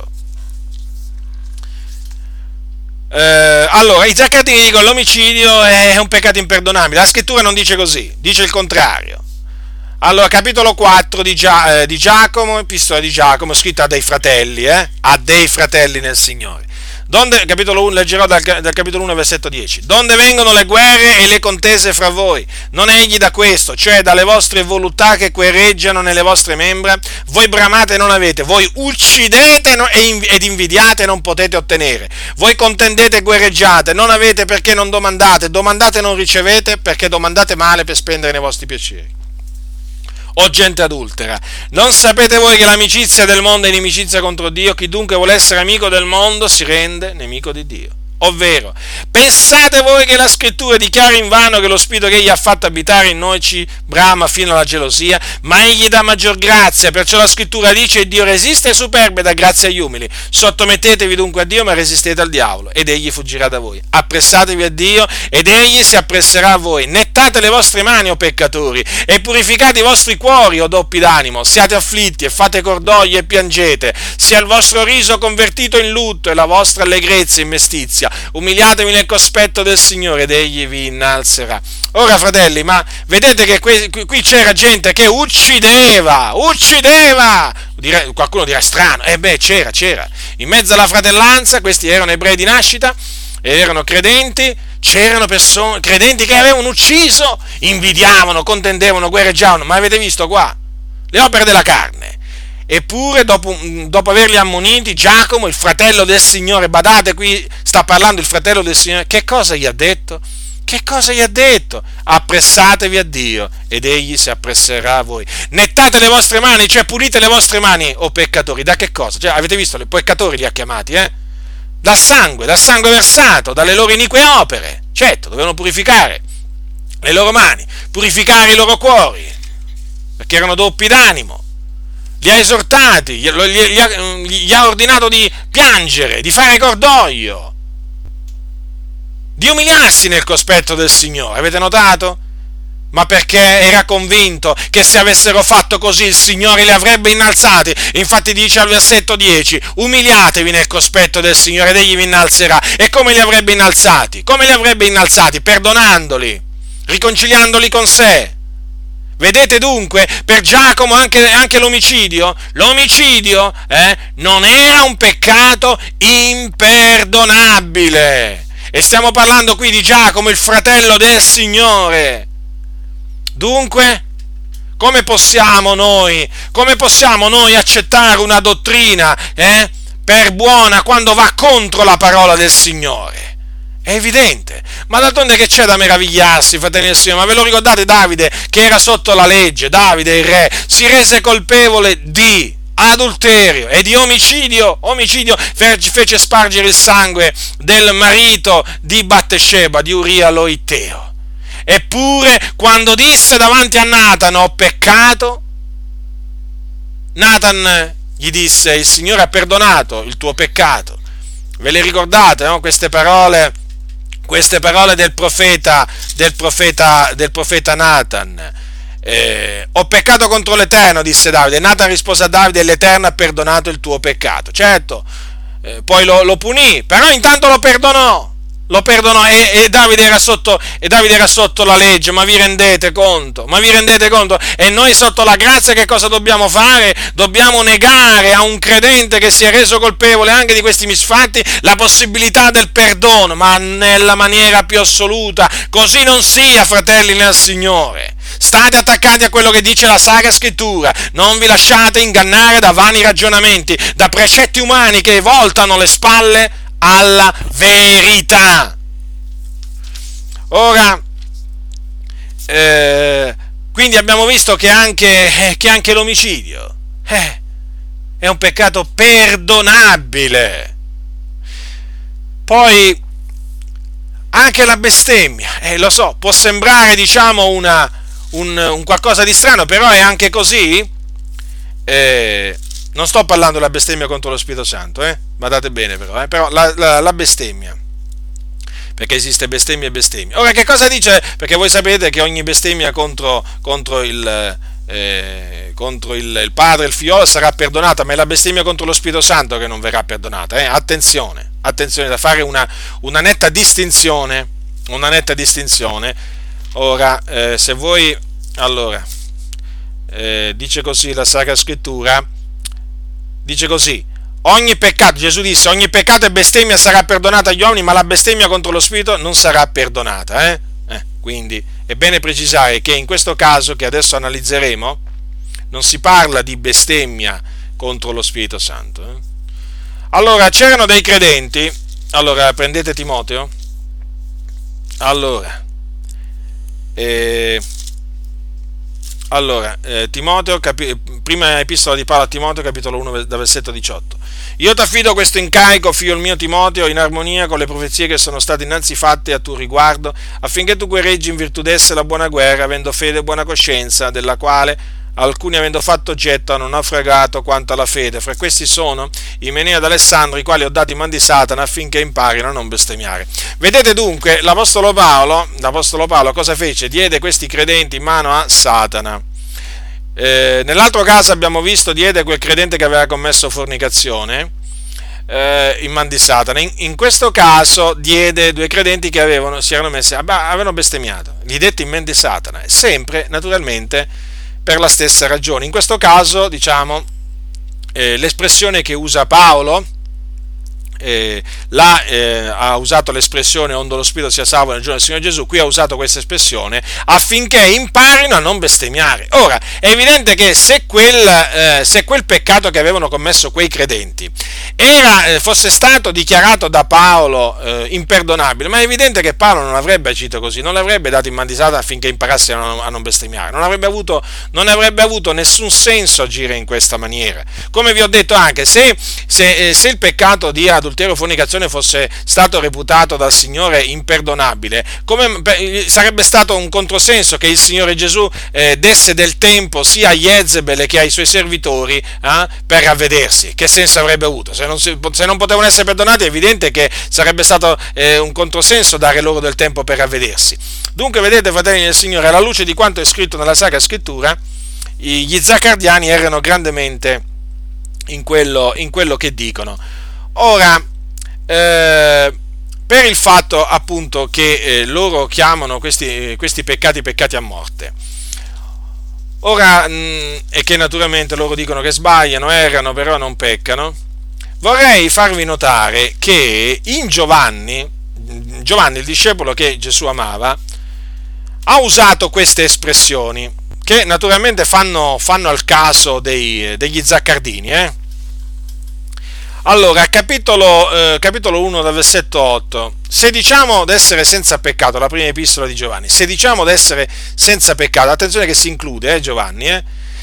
Allora, i Zaccatini dicono l'omicidio è un peccato imperdonabile, la scrittura non dice così, dice il contrario. Allora, capitolo 4 di Giacomo, epistola di Giacomo, scritta a dei fratelli nel Signore. Capitolo 1, leggerò dal capitolo 1, versetto 10. Donde vengono le guerre e le contese fra voi? Non egli da questo, cioè dalle vostre voluttà che quereggiano nelle vostre membra? Voi bramate e non avete, voi uccidete ed invidiate e non potete ottenere. Voi contendete e guerreggiate, non avete perché non domandate, domandate e non ricevete perché domandate male per spendere nei vostri piaceri. O gente adultera, non sapete voi che l'amicizia del mondo è inimicizia contro Dio? Chi dunque vuole essere amico del mondo si rende nemico di Dio. Ovvero, pensate voi che la scrittura dichiara invano che lo spirito che egli ha fatto abitare in noi ci brama fino alla gelosia? Ma egli dà maggior grazia, perciò la scrittura dice: Dio resiste ai superbi e dà grazia agli umili. Sottomettetevi dunque a Dio, ma resistete al diavolo, ed egli fuggirà da voi. Appressatevi a Dio, ed egli si appresserà a voi. Nettate le vostre mani, o peccatori, e purificate i vostri cuori, o doppi d'animo. Siate afflitti, e fate cordoglio, e piangete. Sia il vostro riso convertito in lutto, e la vostra allegrezza in mestizia. Umiliatevi nel cospetto del Signore ed egli vi innalzerà. Ora, fratelli, ma vedete che qui c'era gente che uccideva! Qualcuno dirà strano, c'era. In mezzo alla fratellanza, questi erano ebrei di nascita, erano credenti, c'erano credenti che avevano ucciso, invidiavano, contendevano, guerreggiavano, ma avete visto qua? Le opere della carne. Eppure, dopo averli ammoniti, Giacomo, il fratello del Signore, badate, qui sta parlando il fratello del Signore, che cosa gli ha detto? Appressatevi a Dio, ed egli si appresserà a voi. Nettate le vostre mani, cioè pulite le vostre mani, o peccatori. Da che cosa? Cioè, avete visto, i peccatori li ha chiamati, Dal sangue versato, dalle loro inique opere. Certo, dovevano purificare le loro mani, purificare i loro cuori, perché erano doppi d'animo. Li ha esortati, gli ha ordinato di piangere, di fare cordoglio, di umiliarsi nel cospetto del Signore. Avete notato? Ma perché era convinto che se avessero fatto così il Signore li avrebbe innalzati. Infatti dice al versetto 10: umiliatevi nel cospetto del Signore ed egli vi innalzerà. E come li avrebbe innalzati? Perdonandoli, riconciliandoli con sé. Vedete dunque, per Giacomo anche l'omicidio non era un peccato imperdonabile. E stiamo parlando qui di Giacomo, il fratello del Signore. Dunque, come possiamo noi accettare una dottrina per buona quando va contro la parola del Signore? È evidente, ma d'altronde che c'è da meravigliarsi, fratelli del Signore? Ma ve lo ricordate Davide, che era sotto la legge? Davide, il re, si rese colpevole di adulterio e di omicidio, fece spargere il sangue del marito di Battesceba, di Uria lo Itteo. Eppure, quando disse davanti a Nathan, ho peccato, Nathan gli disse, il Signore ha perdonato il tuo peccato. Ve le ricordate, no? Queste parole del profeta Nathan. Ho peccato contro l'Eterno, disse Davide. Nathan rispose a Davide, l'Eterno ha perdonato il tuo peccato. Certo, poi lo punì, però intanto lo perdonò e Davide era sotto la legge. Ma vi rendete conto? E noi sotto la grazia che cosa dobbiamo fare? Dobbiamo negare a un credente che si è reso colpevole anche di questi misfatti la possibilità del perdono, ma nella maniera più assoluta. Così non sia, fratelli nel Signore. State attaccati a quello che dice la Sacra Scrittura, non vi lasciate ingannare da vani ragionamenti, da precetti umani che voltano le spalle alla verità. Ora, quindi abbiamo visto che anche l'omicidio è un peccato perdonabile. Poi anche la bestemmia, lo so, può sembrare, diciamo, un qualcosa di strano, però è anche così. Non sto parlando della bestemmia contro lo Spirito Santo, badate bene però la bestemmia, perché esiste bestemmia e bestemmia. Ora, che cosa dice? Perché voi sapete che ogni bestemmia contro il Padre e il Figlio sarà perdonata, ma è la bestemmia contro lo Spirito Santo che non verrà perdonata. Attenzione, da fare una netta distinzione. Ora, se voi, allora, dice così la Sacra Scrittura, dice così: ogni peccato, Gesù disse, ogni peccato e bestemmia sarà perdonata agli uomini, ma la bestemmia contro lo Spirito non sarà perdonata. Quindi è bene precisare che in questo caso che adesso analizzeremo non si parla di bestemmia contro lo Spirito Santo. Allora, c'erano dei credenti, allora prendete Timoteo, Timoteo, prima epistola di Paolo a Timoteo, capitolo 1, dal versetto 18. Io ti affido questo incarico, figlio mio Timoteo, in armonia con le profezie che sono state innanzi fatte a tuo riguardo, affinché tu guerreggi in virtù d'esse la buona guerra, avendo fede e buona coscienza, della quale alcuni, avendo fatto oggetto, hanno naufragato quanto alla fede. Fra questi sono Imeneo ed Alessandro, i quali ho dato in man di Satana affinché imparino a non bestemmiare. Vedete dunque, l'Apostolo Paolo cosa fece? Diede questi credenti in mano a Satana. Nell'altro caso abbiamo visto, diede quel credente che aveva commesso fornicazione in man di Satana. In questo caso diede due credenti che avevano bestemmiato, li dette in man di Satana, sempre naturalmente per la stessa ragione. In questo caso, diciamo, l'espressione che usa Paolo, ha usato l'espressione onde lo spirito sia salvo nel giorno del Signore Gesù. Qui ha usato questa espressione affinché imparino a non bestemmiare. Ora, è evidente che se quel peccato che avevano commesso quei credenti fosse stato dichiarato da Paolo imperdonabile, ma è evidente che Paolo non avrebbe agito così, non l'avrebbe dato in man di Satana affinché imparassero a non bestemmiare. Non avrebbe avuto nessun senso agire in questa maniera. Come vi ho detto, anche se il peccato di adulterio o fornicazione fosse stato reputato dal Signore imperdonabile, sarebbe stato un controsenso che il Signore Gesù desse del tempo sia a Jezebel che ai suoi servitori per ravvedersi. Che senso avrebbe avuto? Se non potevano essere perdonati, è evidente che sarebbe stato un controsenso dare loro del tempo per ravvedersi. Dunque, vedete, fratelli del Signore, alla luce di quanto è scritto nella Sacra Scrittura, gli zaccardiani errano grandemente in quello che dicono. Ora, per il fatto appunto che loro chiamano questi peccati a morte, ora, e che naturalmente loro dicono che sbagliano, errano, però non peccano, vorrei farvi notare che in Giovanni, il discepolo che Gesù amava, ha usato queste espressioni che naturalmente fanno al caso degli zaccardini. Allora, capitolo 1 dal versetto 8, se diciamo d'essere senza peccato, la prima epistola di Giovanni, se diciamo d'essere senza peccato, attenzione che si include Giovanni,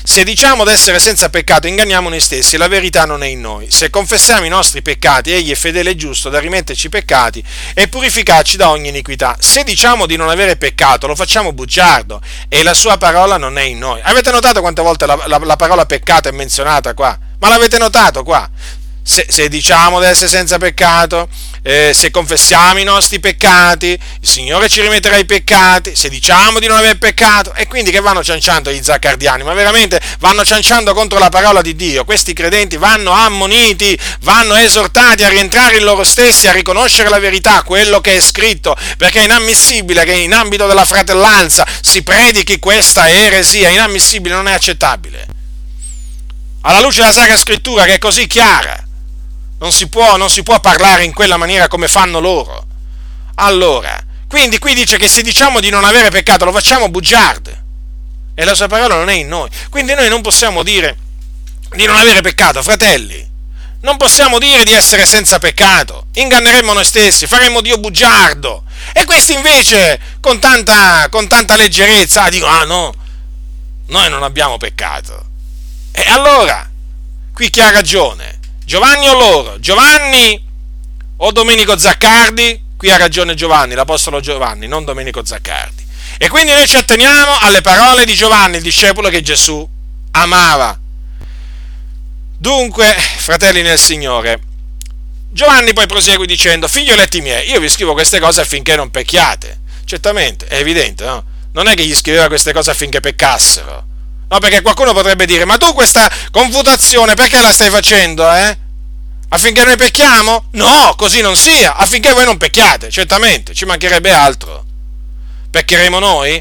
Se diciamo d'essere senza peccato, inganniamo noi stessi e la verità non è in noi. Se confessiamo i nostri peccati, egli è fedele e giusto da rimetterci i peccati e purificarci da ogni iniquità. Se diciamo di non avere peccato, lo facciamo bugiardo e la sua parola non è in noi. Avete notato quante volte la parola peccato è menzionata qua? Ma l'avete notato qua? Se diciamo di essere senza peccato, se confessiamo i nostri peccati, il Signore ci rimetterà i peccati. Se diciamo di non aver peccato, e quindi che vanno cianciando gli zaccardiani? Ma veramente vanno cianciando contro la parola di Dio. Questi credenti vanno ammoniti, vanno esortati a rientrare in loro stessi, a riconoscere la verità, quello che è scritto, perché è inammissibile che in ambito della fratellanza si predichi questa eresia. Inammissibile, non è accettabile. Alla luce della Sacra Scrittura, che è così chiara, non si può parlare in quella maniera come fanno loro. Allora, quindi qui dice che se diciamo di non avere peccato lo facciamo bugiardo e la sua parola non è in noi. Quindi noi non possiamo dire di non avere peccato, fratelli. Non possiamo dire di essere senza peccato. Inganneremmo noi stessi, faremmo Dio bugiardo. E questi invece con tanta leggerezza dicono: ah no, noi non abbiamo peccato. E allora, qui chi ha ragione? Giovanni o loro? Giovanni o Domenico Zaccardi? Qui ha ragione Giovanni, l'apostolo Giovanni, non Domenico Zaccardi. E quindi noi ci atteniamo alle parole di Giovanni, il discepolo che Gesù amava. Dunque, fratelli nel Signore, Giovanni poi prosegue dicendo: figlioletti miei, io vi scrivo queste cose affinché non pecchiate. Certamente, è evidente, no? Non è che gli scriveva queste cose affinché peccassero. No, perché qualcuno potrebbe dire: ma tu questa confutazione perché la stai facendo, Affinché noi pecchiamo? No, così non sia, affinché voi non pecchiate, certamente, ci mancherebbe altro. Peccheremo noi?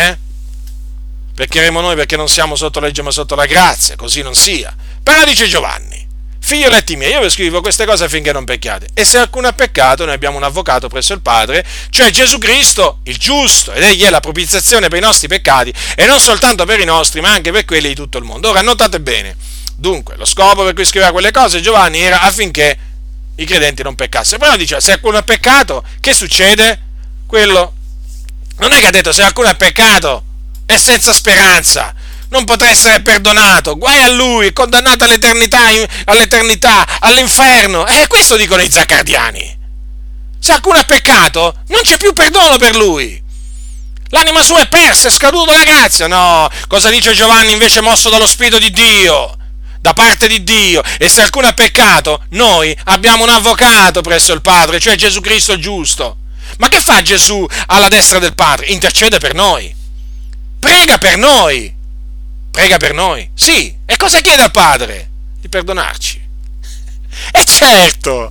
Peccheremo noi perché non siamo sotto legge ma sotto la grazia, così non sia. Però dice Giovanni: figlioletti miei, io vi scrivo queste cose affinché non pecchiate. E se alcuno ha peccato, noi abbiamo un avvocato presso il Padre, cioè Gesù Cristo, il giusto, ed egli è la propiziazione per i nostri peccati, e non soltanto per i nostri, ma anche per quelli di tutto il mondo. Ora, notate bene, dunque, lo scopo per cui scriveva quelle cose Giovanni era affinché i credenti non peccassero. Però dice: se alcuno ha peccato, che succede? Quello non è che ha detto: se alcuno ha peccato è senza speranza, non potrà essere perdonato, guai a lui, condannato all'eternità, all'inferno. Questo dicono i zaccardiani. Se alcuno ha peccato, non c'è più perdono per lui. L'anima sua è persa, è scaduta la grazia. No, cosa dice Giovanni invece, mosso dallo Spirito di Dio, da parte di Dio? E se alcuno ha peccato, noi abbiamo un avvocato presso il Padre, cioè Gesù Cristo il giusto. Ma che fa Gesù alla destra del Padre? Intercede per noi. Prega per noi. Prega per noi, sì. E cosa chiede al Padre? Di perdonarci. E certo,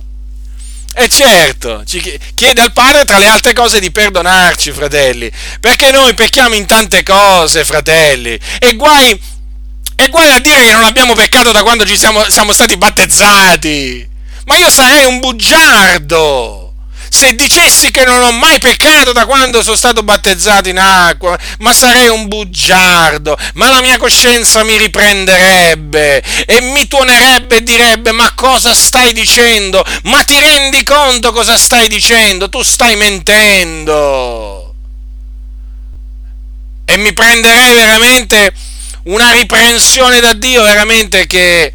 ci chiede al Padre, tra le altre cose, di perdonarci, fratelli, perché noi pecchiamo in tante cose, fratelli, e guai a dire che non abbiamo peccato da quando siamo stati battezzati. Ma io sarei un bugiardo se dicessi che non ho mai peccato da quando sono stato battezzato in acqua, ma sarei un bugiardo, ma la mia coscienza mi riprenderebbe e mi tuonerebbe e direbbe: ma cosa stai dicendo? Ma ti rendi conto cosa stai dicendo? Tu stai mentendo. E mi prenderei veramente una riprensione da Dio, veramente, che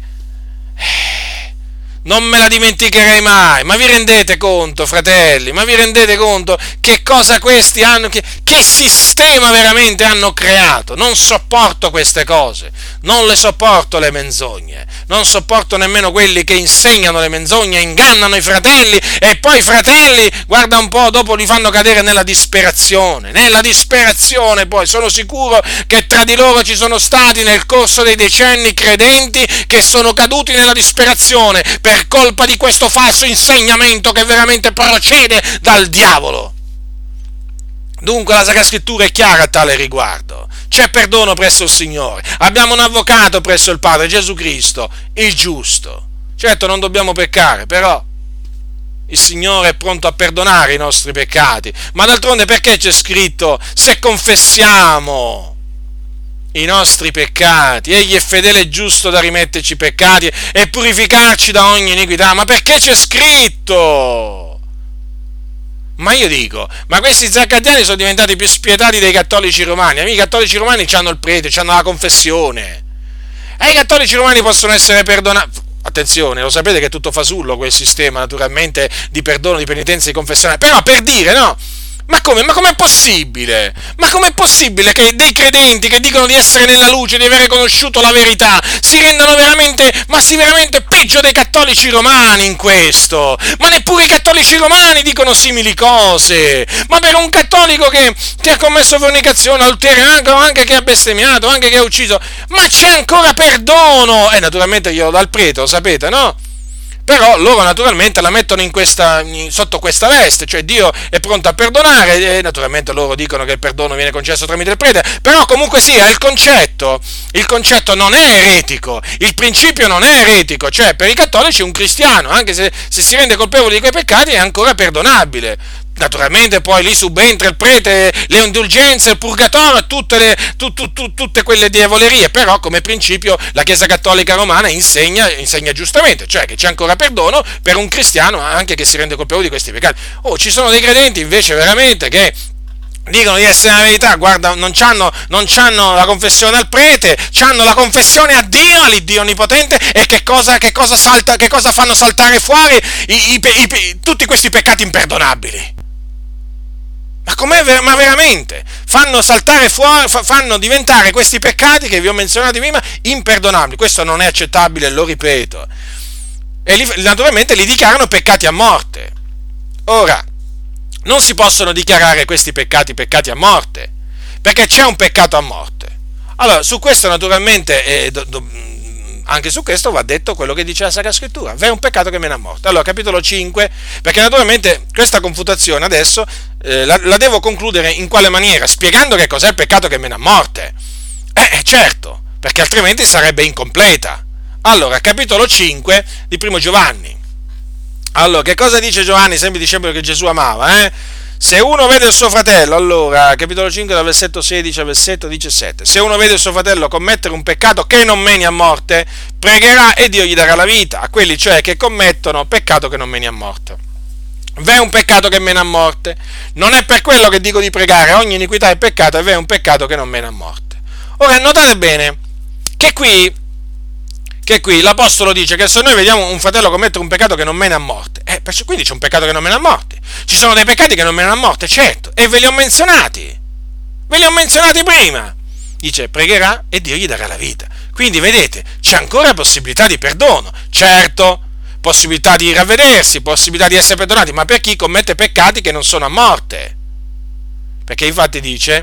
non me la dimenticherei mai. Ma vi rendete conto, fratelli? Ma vi rendete conto che cosa questi hanno, che sistema veramente hanno creato? Non sopporto queste cose, non le sopporto le menzogne, non sopporto nemmeno quelli che insegnano le menzogne, ingannano i fratelli e poi i fratelli, guarda un po', dopo li fanno cadere nella disperazione poi. Sono sicuro che tra di loro ci sono stati nel corso dei decenni credenti che sono caduti nella disperazione per colpa di questo falso insegnamento che veramente procede dal diavolo. Dunque la Sacra Scrittura è chiara a tale riguardo. C'è perdono presso il Signore. Abbiamo un avvocato presso il Padre, Gesù Cristo, il giusto. Certo, non dobbiamo peccare, però il Signore è pronto a perdonare i nostri peccati. Ma d'altronde perché c'è scritto: se confessiamo i nostri peccati, egli è fedele e giusto da rimetterci i peccati e purificarci da ogni iniquità? Ma perché c'è scritto? Ma io dico, ma questi zaccardiani sono diventati più spietati dei cattolici romani. I cattolici romani hanno il prete, hanno la confessione, I cattolici romani possono essere perdonati. Attenzione, lo sapete che è tutto fasullo quel sistema, naturalmente, di perdono, di penitenza, di confessione, però per dire, no? Ma come? Ma com'è possibile? Ma com'è possibile che dei credenti che dicono di essere nella luce, di aver conosciuto la verità, si rendano veramente, ma sì, veramente peggio dei cattolici romani in questo? Ma neppure i cattolici romani dicono simili cose. Ma per un cattolico che ha commesso fornicazione, adulterio, anche che ha bestemmiato, anche che ha ucciso, ma c'è ancora perdono! E naturalmente glielo dà il prete, lo sapete, no? Però loro naturalmente la mettono sotto questa veste, cioè Dio è pronto a perdonare, e naturalmente loro dicono che il perdono viene concesso tramite il prete, però comunque sia, il concetto non è eretico, il principio non è eretico, cioè per i cattolici un cristiano, anche se si rende colpevole di quei peccati, è ancora perdonabile. Naturalmente poi lì subentra il prete, le indulgenze, il purgatorio, tutte quelle diavolerie, però come principio la Chiesa Cattolica Romana insegna giustamente, cioè che c'è ancora perdono per un cristiano anche che si rende colpevole di questi peccati. Ci sono dei credenti invece veramente che dicono di essere la verità, guarda, non c'hanno la confessione al prete, c'hanno la confessione a Dio, all'Iddio onnipotente, e che cosa fanno saltare fuori tutti questi peccati imperdonabili. Ma veramente fanno saltare fuori, fanno diventare questi peccati che vi ho menzionato prima imperdonabili. Questo non è accettabile, lo ripeto. E naturalmente li dichiarano peccati a morte. Ora, non si possono dichiarare questi peccati a morte, perché c'è un peccato a morte. Allora, su questo naturalmente anche su questo va detto quello che dice la Sacra Scrittura: v'è un peccato che mena a morte. Allora, capitolo 5, perché naturalmente questa confutazione adesso la devo concludere in quale maniera? Spiegando che cos'è il peccato che mena a morte. Certo, perché altrimenti sarebbe incompleta. Allora, capitolo 5 di Primo Giovanni. Allora, che cosa dice Giovanni, sempre discepolo che Gesù amava? Se uno vede il suo fratello, allora, capitolo 5, dal versetto 16 al versetto 17, se uno vede il suo fratello commettere un peccato che non meni a morte, pregherà e Dio gli darà la vita, a quelli cioè che commettono peccato che non meni a morte. V'è un peccato che mena a morte, non è per quello che dico di pregare, ogni iniquità è peccato, e v'è un peccato che non mena a morte. Ora, notate bene che qui l'Apostolo dice che se noi vediamo un fratello commettere un peccato che non mena a morte, quindi c'è un peccato che non mena a morte. Ci sono dei peccati che non menano a morte, certo, e ve li ho menzionati prima. Dice, pregherà e Dio gli darà la vita. Quindi, vedete, c'è ancora possibilità di perdono, certo, possibilità di ravvedersi, possibilità di essere perdonati, ma per chi commette peccati che non sono a morte. Perché infatti dice,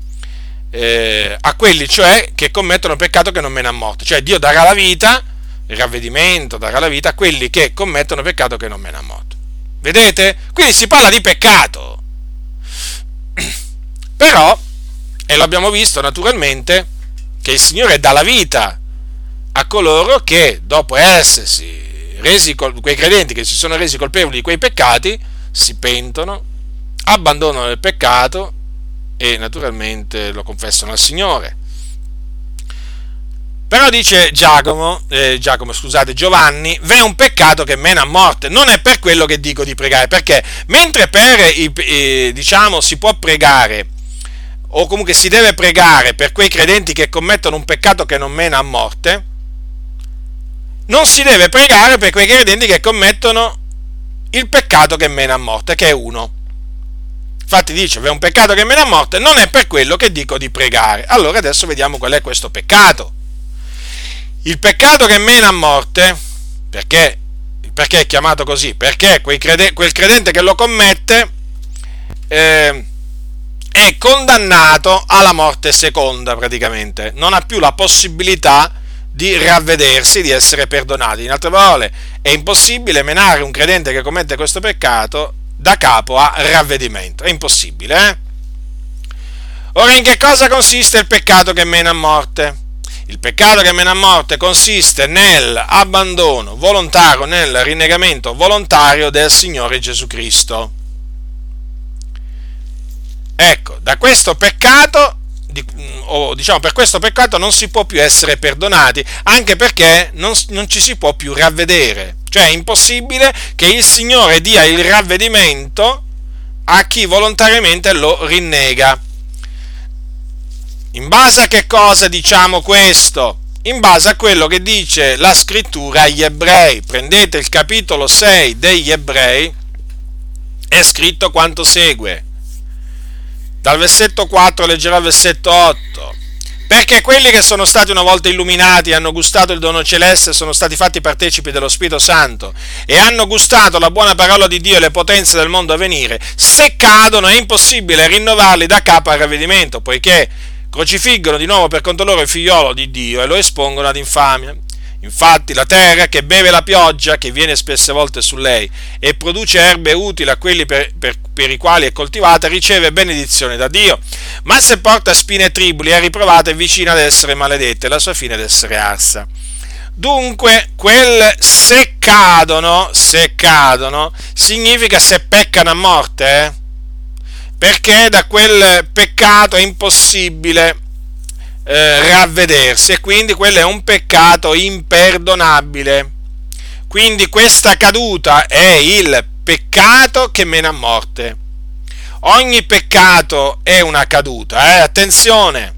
a quelli cioè che commettono peccato che non mena a morte, cioè Dio darà la vita, il ravvedimento darà la vita a quelli che commettono peccato che non mena a morte. Vedete? Quindi si parla di peccato. Però, e l'abbiamo visto naturalmente, che il Signore dà la vita a coloro che dopo essersi quei credenti che si sono resi colpevoli di quei peccati, si pentono, abbandonano il peccato e naturalmente lo confessano al Signore. Però dice Giovanni, v'è un peccato che mena a morte, non è per quello che dico di pregare, perché mentre si può pregare, o comunque si deve pregare per quei credenti che commettono un peccato che non mena a morte, non si deve pregare per quei credenti che commettono il peccato che mena a morte, che è uno. Infatti dice, v'è un peccato che mena a morte, non è per quello che dico di pregare. Allora adesso vediamo qual è questo peccato. Il peccato che mena a morte, perché è chiamato così? Perché quel credente che lo commette è condannato alla morte seconda, praticamente. Non ha più la possibilità di ravvedersi, di essere perdonati. In altre parole, è impossibile menare un credente che commette questo peccato da capo a ravvedimento. È impossibile, Ora, in che cosa consiste il peccato che mena a morte? Il peccato che mena a morte consiste nell'abbandono volontario, nel rinnegamento volontario del Signore Gesù Cristo. Ecco, da questo peccato, per questo peccato non si può più essere perdonati, anche perché non ci si può più ravvedere. Cioè è impossibile che il Signore dia il ravvedimento a chi volontariamente lo rinnega. In base a che cosa diciamo questo? in base a quello che dice la scrittura agli ebrei. Prendete il capitolo 6 degli ebrei, è scritto quanto segue. Dal versetto 4 leggerò il versetto 8. Perché quelli che sono stati una volta illuminati, hanno gustato il dono celeste, sono stati fatti partecipi dello Spirito Santo e hanno gustato la buona parola di Dio e le potenze del mondo a venire, se cadono è impossibile rinnovarli da capo al ravvedimento, poiché crocifiggono di nuovo per conto loro il figliolo di Dio e lo espongono ad infamia. Infatti la terra che beve la pioggia che viene spesse volte su lei e produce erbe utili a quelli per i quali è coltivata riceve benedizione da Dio, ma se porta spine e triboli è riprovata e vicina ad essere maledetta e la sua fine ad essere arsa. Dunque se cadono significa se peccano a morte, perché da quel peccato è impossibile ravvedersi, e quindi quello è un peccato imperdonabile. Quindi questa caduta è il peccato che mena a morte. Ogni peccato è una caduta, attenzione,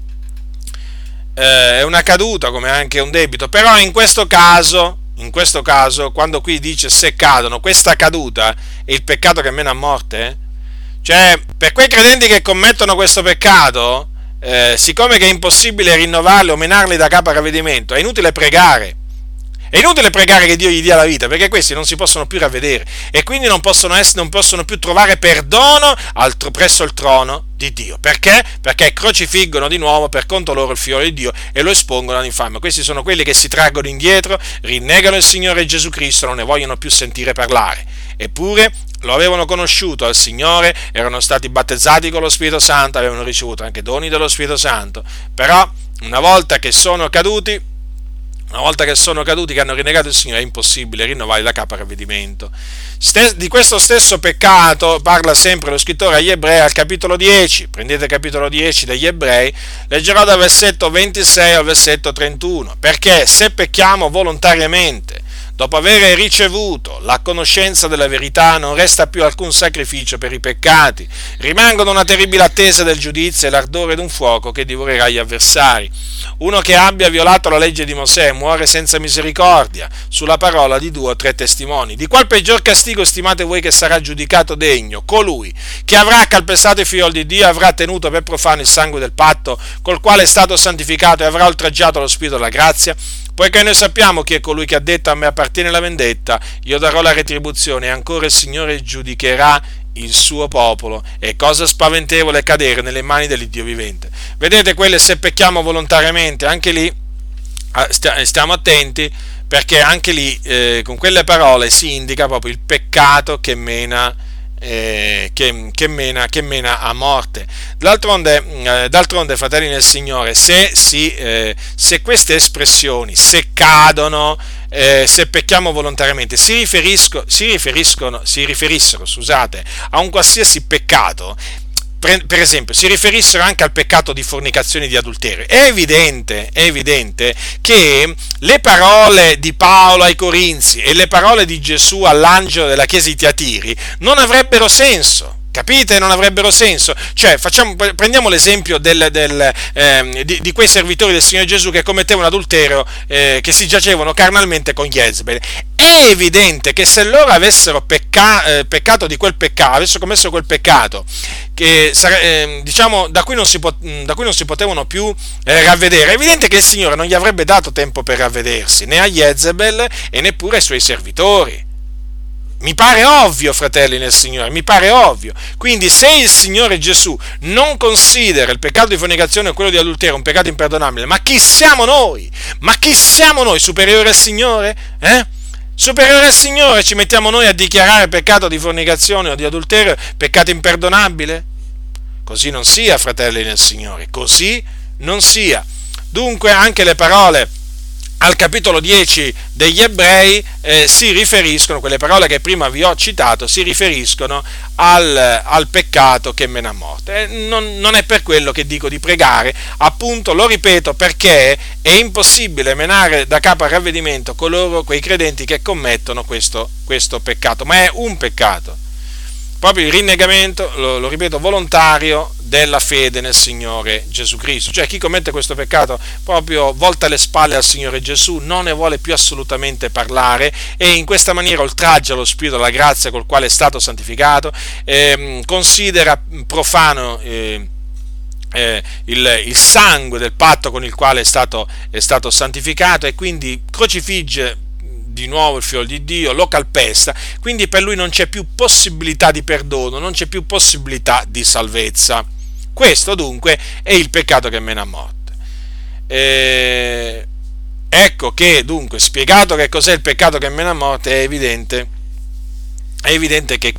è una caduta come anche un debito, però in questo caso, quando qui dice se cadono, questa caduta è il peccato che mena a morte, cioè per quei credenti che commettono questo peccato, siccome che è impossibile rinnovarli o menarli da capo al ravvedimento, è inutile pregare che Dio gli dia la vita, perché questi non si possono più ravvedere e quindi non possono più trovare perdono presso il trono di Dio. Perché? Perché crocifiggono di nuovo per conto loro il figlio di Dio e lo espongono all'infamia. Questi sono quelli che si traggono indietro, rinnegano il Signore Gesù Cristo, non ne vogliono più sentire parlare. Eppure lo avevano conosciuto al Signore, erano stati battezzati con lo Spirito Santo, avevano ricevuto anche doni dello Spirito Santo, però una volta che sono caduti, che hanno rinnegato il Signore, è impossibile rinnovarli da capo al ravvedimento. Di questo stesso peccato parla sempre lo scrittore agli Ebrei al capitolo 10. Prendete il capitolo 10 degli Ebrei, leggerò dal versetto 26 al versetto 31. Perché se pecchiamo volontariamente, dopo aver ricevuto la conoscenza della verità, non resta più alcun sacrificio per i peccati, rimangono una terribile attesa del giudizio e l'ardore d'un fuoco che divorerà gli avversari. Uno che abbia violato la legge di Mosè muore senza misericordia, sulla parola di 2 o 3 testimoni. Di qual peggior castigo stimate voi che sarà giudicato degno colui che avrà calpestato il figlio di Dio, avrà tenuto per profano il sangue del patto, col quale è stato santificato, e avrà oltraggiato lo spirito della grazia? Poiché noi sappiamo chi è colui che ha detto: a me appartiene la vendetta, io darò la retribuzione, e ancora il Signore giudicherà il suo popolo. È cosa spaventevole cadere nelle mani dell'Iddio vivente. Vedete, quelle se pecchiamo volontariamente, anche lì stiamo attenti, perché anche lì con quelle parole si indica proprio il peccato che mena a morte. D'altronde, fratelli nel Signore, se queste espressioni, se cadono, se pecchiamo volontariamente, si riferissero a un qualsiasi peccato, per esempio, si riferissero anche al peccato di fornicazione e di adulterio, è evidente che le parole di Paolo ai Corinzi e le parole di Gesù all'angelo della chiesa di Tiatiri non avrebbero senso. Capite? Non avrebbero senso. Cioè, prendiamo l'esempio di quei servitori del Signore Gesù che commettevano adulterio, che si giacevano carnalmente con Jezebel. È evidente che se loro avessero peccato di quel peccato, avessero commesso quel peccato, che da cui non si potevano più ravvedere, è evidente che il Signore non gli avrebbe dato tempo per ravvedersi, né a Jezebel e neppure ai suoi servitori. Mi pare ovvio, fratelli nel Signore, mi pare ovvio. Quindi se il Signore Gesù non considera il peccato di fornicazione o quello di adulterio un peccato imperdonabile, ma chi siamo noi? Ma chi siamo noi? Superiori al Signore? Superiori al Signore ci mettiamo noi a dichiarare peccato di fornicazione o di adulterio peccato imperdonabile? Così non sia, fratelli nel Signore, così non sia. Dunque anche le parole al capitolo 10 degli Ebrei si riferiscono, quelle parole che prima vi ho citato, si riferiscono al peccato che mena a morte. Non è per quello che dico di pregare, appunto, lo ripeto, perché è impossibile menare da capo al ravvedimento quei credenti che commettono questo peccato, ma è un peccato. Proprio il rinnegamento, lo ripeto, volontario della fede nel Signore Gesù Cristo. Cioè chi commette questo peccato proprio volta le spalle al Signore Gesù, non ne vuole più assolutamente parlare e in questa maniera oltraggia lo Spirito della grazia col quale è stato santificato, considera profano il sangue del patto con il quale è stato santificato e quindi crocifigge di nuovo il figlio di Dio, lo calpesta, quindi per lui non c'è più possibilità di perdono, non c'è più possibilità di salvezza. Questo dunque è il peccato che mena a morte. Ecco che dunque, spiegato che cos'è il peccato che mena a morte, è evidente che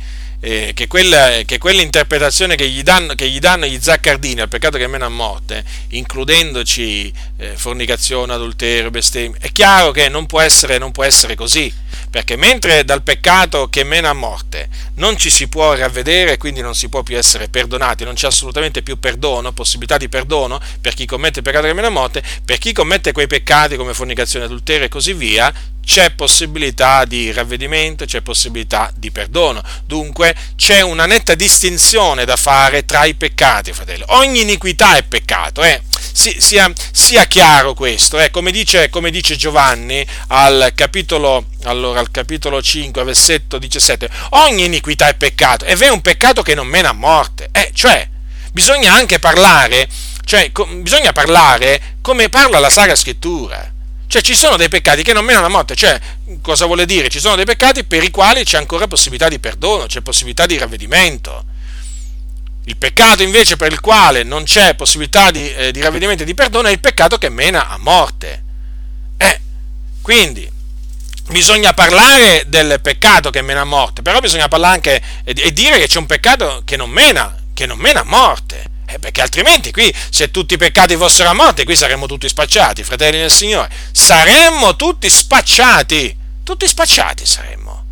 quell'interpretazione che gli danno gli zaccardini al peccato che mena a morte, includendoci fornicazione, adulterio, bestemmia, è chiaro che non può essere così, perché mentre dal peccato che mena a morte non ci si può ravvedere, quindi non si può più essere perdonati, non c'è assolutamente più perdono, possibilità di perdono per chi commette il peccato che mena a morte, per chi commette quei peccati come fornicazione, adulterio e così via, c'è possibilità di ravvedimento, c'è possibilità di perdono. Dunque c'è una netta distinzione da fare tra i peccati, fratelli. Ogni iniquità è peccato, sia chiaro questo, come dice Giovanni al capitolo 5, versetto 17, ogni iniquità è peccato, e v'è un peccato che non mena a morte, cioè bisogna anche parlare, bisogna parlare come parla la Sacra Scrittura. Cioè ci sono dei peccati che non menano a morte, cioè cosa vuole dire? Ci sono dei peccati per i quali c'è ancora possibilità di perdono, c'è possibilità di ravvedimento. Il peccato invece per il quale non c'è possibilità di ravvedimento e di perdono è il peccato che mena a morte. Quindi bisogna parlare del peccato che mena a morte, però bisogna parlare anche e dire che c'è un peccato che non mena a morte. Perché altrimenti qui, se tutti i peccati fossero a morte, qui saremmo tutti spacciati, fratelli del Signore. Saremmo tutti spacciati saremmo.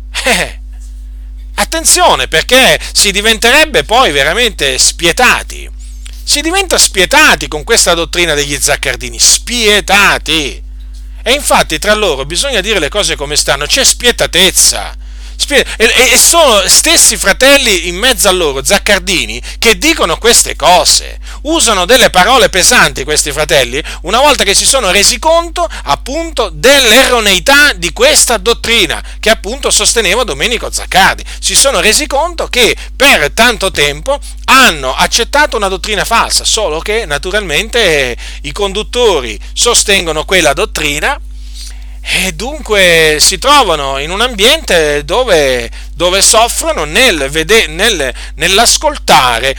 Attenzione, perché si diventerebbe poi veramente spietati. Si diventa spietati con questa dottrina degli zaccardini, spietati. E infatti tra loro bisogna dire le cose come stanno, c'è spietatezza. E sono stessi fratelli in mezzo a loro, zaccardini, che dicono queste cose, usano delle parole pesanti questi fratelli, una volta che si sono resi conto appunto dell'erroneità di questa dottrina che appunto sosteneva Domenico Zaccardi. Si sono resi conto che per tanto tempo hanno accettato una dottrina falsa, solo che naturalmente i conduttori sostengono quella dottrina e dunque si trovano in un ambiente dove soffrono nell'ascoltare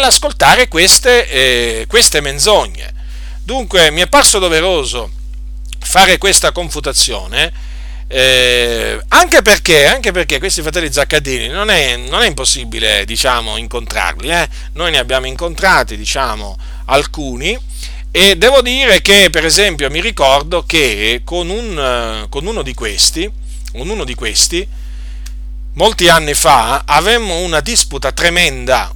queste menzogne. Dunque mi è parso doveroso fare questa confutazione, anche perché questi fratelli zaccardini non è impossibile, incontrarli. Noi ne abbiamo incontrati, alcuni. E devo dire che, per esempio, mi ricordo che con uno di questi, molti anni fa, avemmo una disputa tremenda.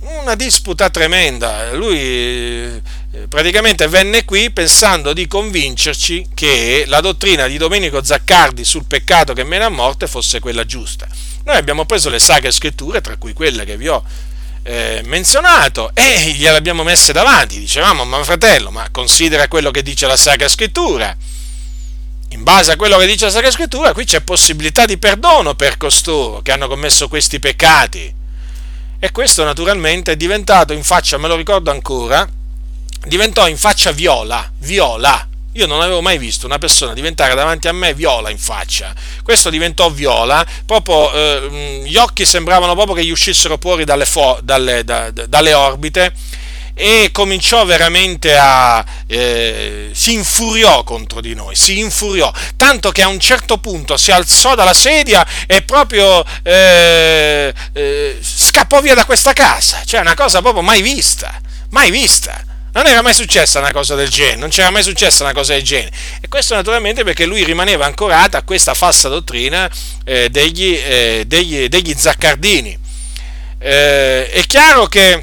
Lui praticamente venne qui pensando di convincerci che la dottrina di Domenico Zaccardi sul peccato che mena a morte fosse quella giusta. Noi abbiamo preso le Sacre Scritture, tra cui quelle che vi ho menzionato, e gliele abbiamo messe davanti. Dicevamo: ma fratello, ma considera quello che dice la Sacra Scrittura. In base a quello che dice la Sacra Scrittura, qui c'è possibilità di perdono per costoro che hanno commesso questi peccati. E questo naturalmente è diventato in faccia, me lo ricordo ancora, diventò in faccia viola. Io non avevo mai visto una persona diventare davanti a me viola in faccia. Questo diventò viola, proprio gli occhi sembravano proprio che gli uscissero fuori dalle orbite, e cominciò veramente si infuriò contro di noi, tanto che a un certo punto si alzò dalla sedia e proprio scappò via da questa casa. Cioè una cosa proprio mai vista. Non era mai successa una cosa del genere, non c'era mai successa una cosa del genere. E questo naturalmente perché lui rimaneva ancorato a questa falsa dottrina degli zaccardini. È chiaro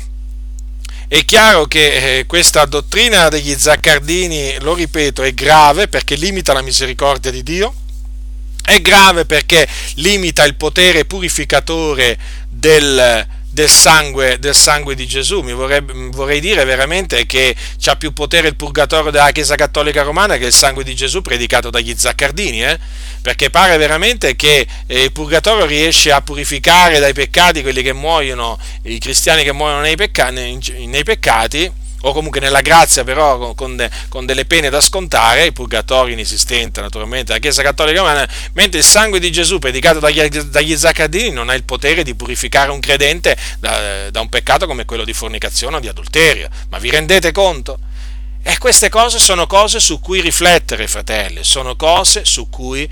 che questa dottrina degli zaccardini, lo ripeto, è grave perché limita la misericordia di Dio, è grave perché limita il potere purificatore del del sangue di Gesù. Vorrei dire veramente che c'ha più potere il purgatorio della Chiesa Cattolica Romana che il sangue di Gesù predicato dagli zaccardini, perché pare veramente che il purgatorio riesce a purificare dai peccati quelli che muoiono, i cristiani che muoiono nei peccati, o comunque nella grazia, però con delle pene da scontare, il purgatorio inesistente naturalmente la Chiesa Cattolica Romana, mentre il sangue di Gesù predicato dagli zaccardini non ha il potere di purificare un credente da un peccato come quello di fornicazione o di adulterio. Ma vi rendete conto? E queste cose sono cose su cui riflettere, fratelli, sono cose su cui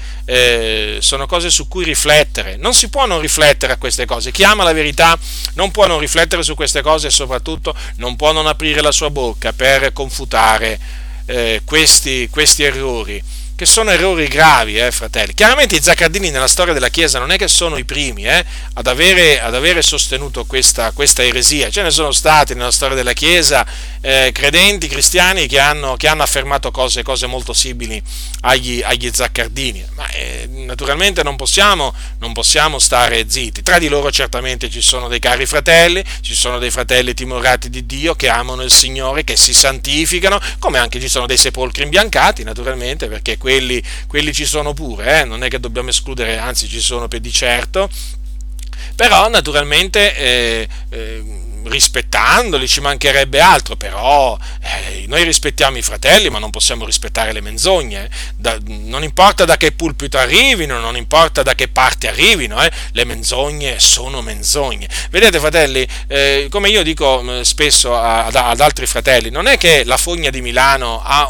riflettere. Non si può non riflettere a queste cose. Chi ama la verità non può non riflettere su queste cose e soprattutto non può non aprire la sua bocca per confutare questi errori, che sono errori gravi, fratelli. Chiaramente i zaccardini nella storia della Chiesa non è che sono i primi ad avere sostenuto questa eresia. Ce ne sono stati nella storia della Chiesa credenti, cristiani che hanno affermato cose molto simili agli zaccardini, ma naturalmente non possiamo stare zitti. Tra di loro certamente ci sono dei cari fratelli, ci sono dei fratelli timorati di Dio che amano il Signore, che si santificano, come anche ci sono dei sepolcri imbiancati, naturalmente, perché quelli ci sono pure, non è che dobbiamo escludere, anzi ci sono per di certo, però naturalmente rispettandoli, ci mancherebbe altro, però noi rispettiamo i fratelli, ma non possiamo rispettare le menzogne. Non importa da che pulpito arrivino, non importa da che parte arrivino, le menzogne sono menzogne. Vedete, fratelli, come io dico spesso ad altri fratelli, non è che la fogna di Milano ha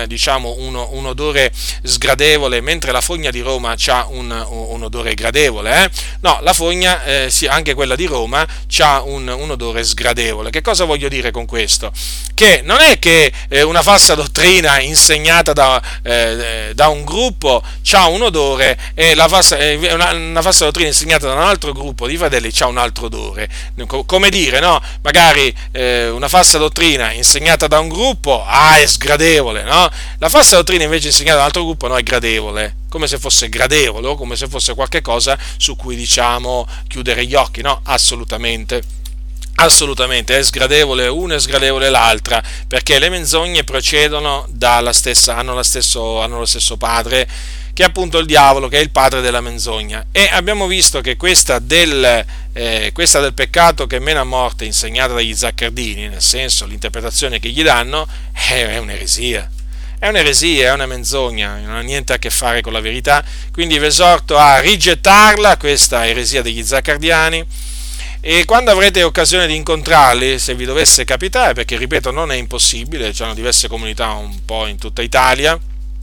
un odore sgradevole, mentre la fogna di Roma ha un odore gradevole, no, la fogna, sì, anche quella di Roma ha un odore sgradevole. Che cosa voglio dire con questo? Che non è che una falsa dottrina insegnata da un gruppo ha un odore e una falsa dottrina insegnata da un altro gruppo di fratelli ha un altro odore. Come dire, no? Magari una falsa dottrina insegnata da un gruppo è sgradevole, no? La falsa dottrina invece insegnata da un altro gruppo no, è gradevole, come se fosse gradevole o come se fosse qualche cosa su cui chiudere gli occhi. No, assolutamente è sgradevole una e sgradevole l'altra, perché le menzogne procedono hanno lo stesso padre, che è appunto il diavolo, che è il padre della menzogna. E abbiamo visto che questa del peccato che mena a morte, insegnata dagli zaccardini, nel senso l'interpretazione che gli danno, è un'eresia. È un'eresia, è una menzogna, non ha niente a che fare con la verità. Quindi vi esorto a rigettarla, questa eresia degli zaccardiani. E quando avrete occasione di incontrarli, se vi dovesse capitare, perché ripeto non è impossibile, ci sono diverse comunità un po' in tutta Italia,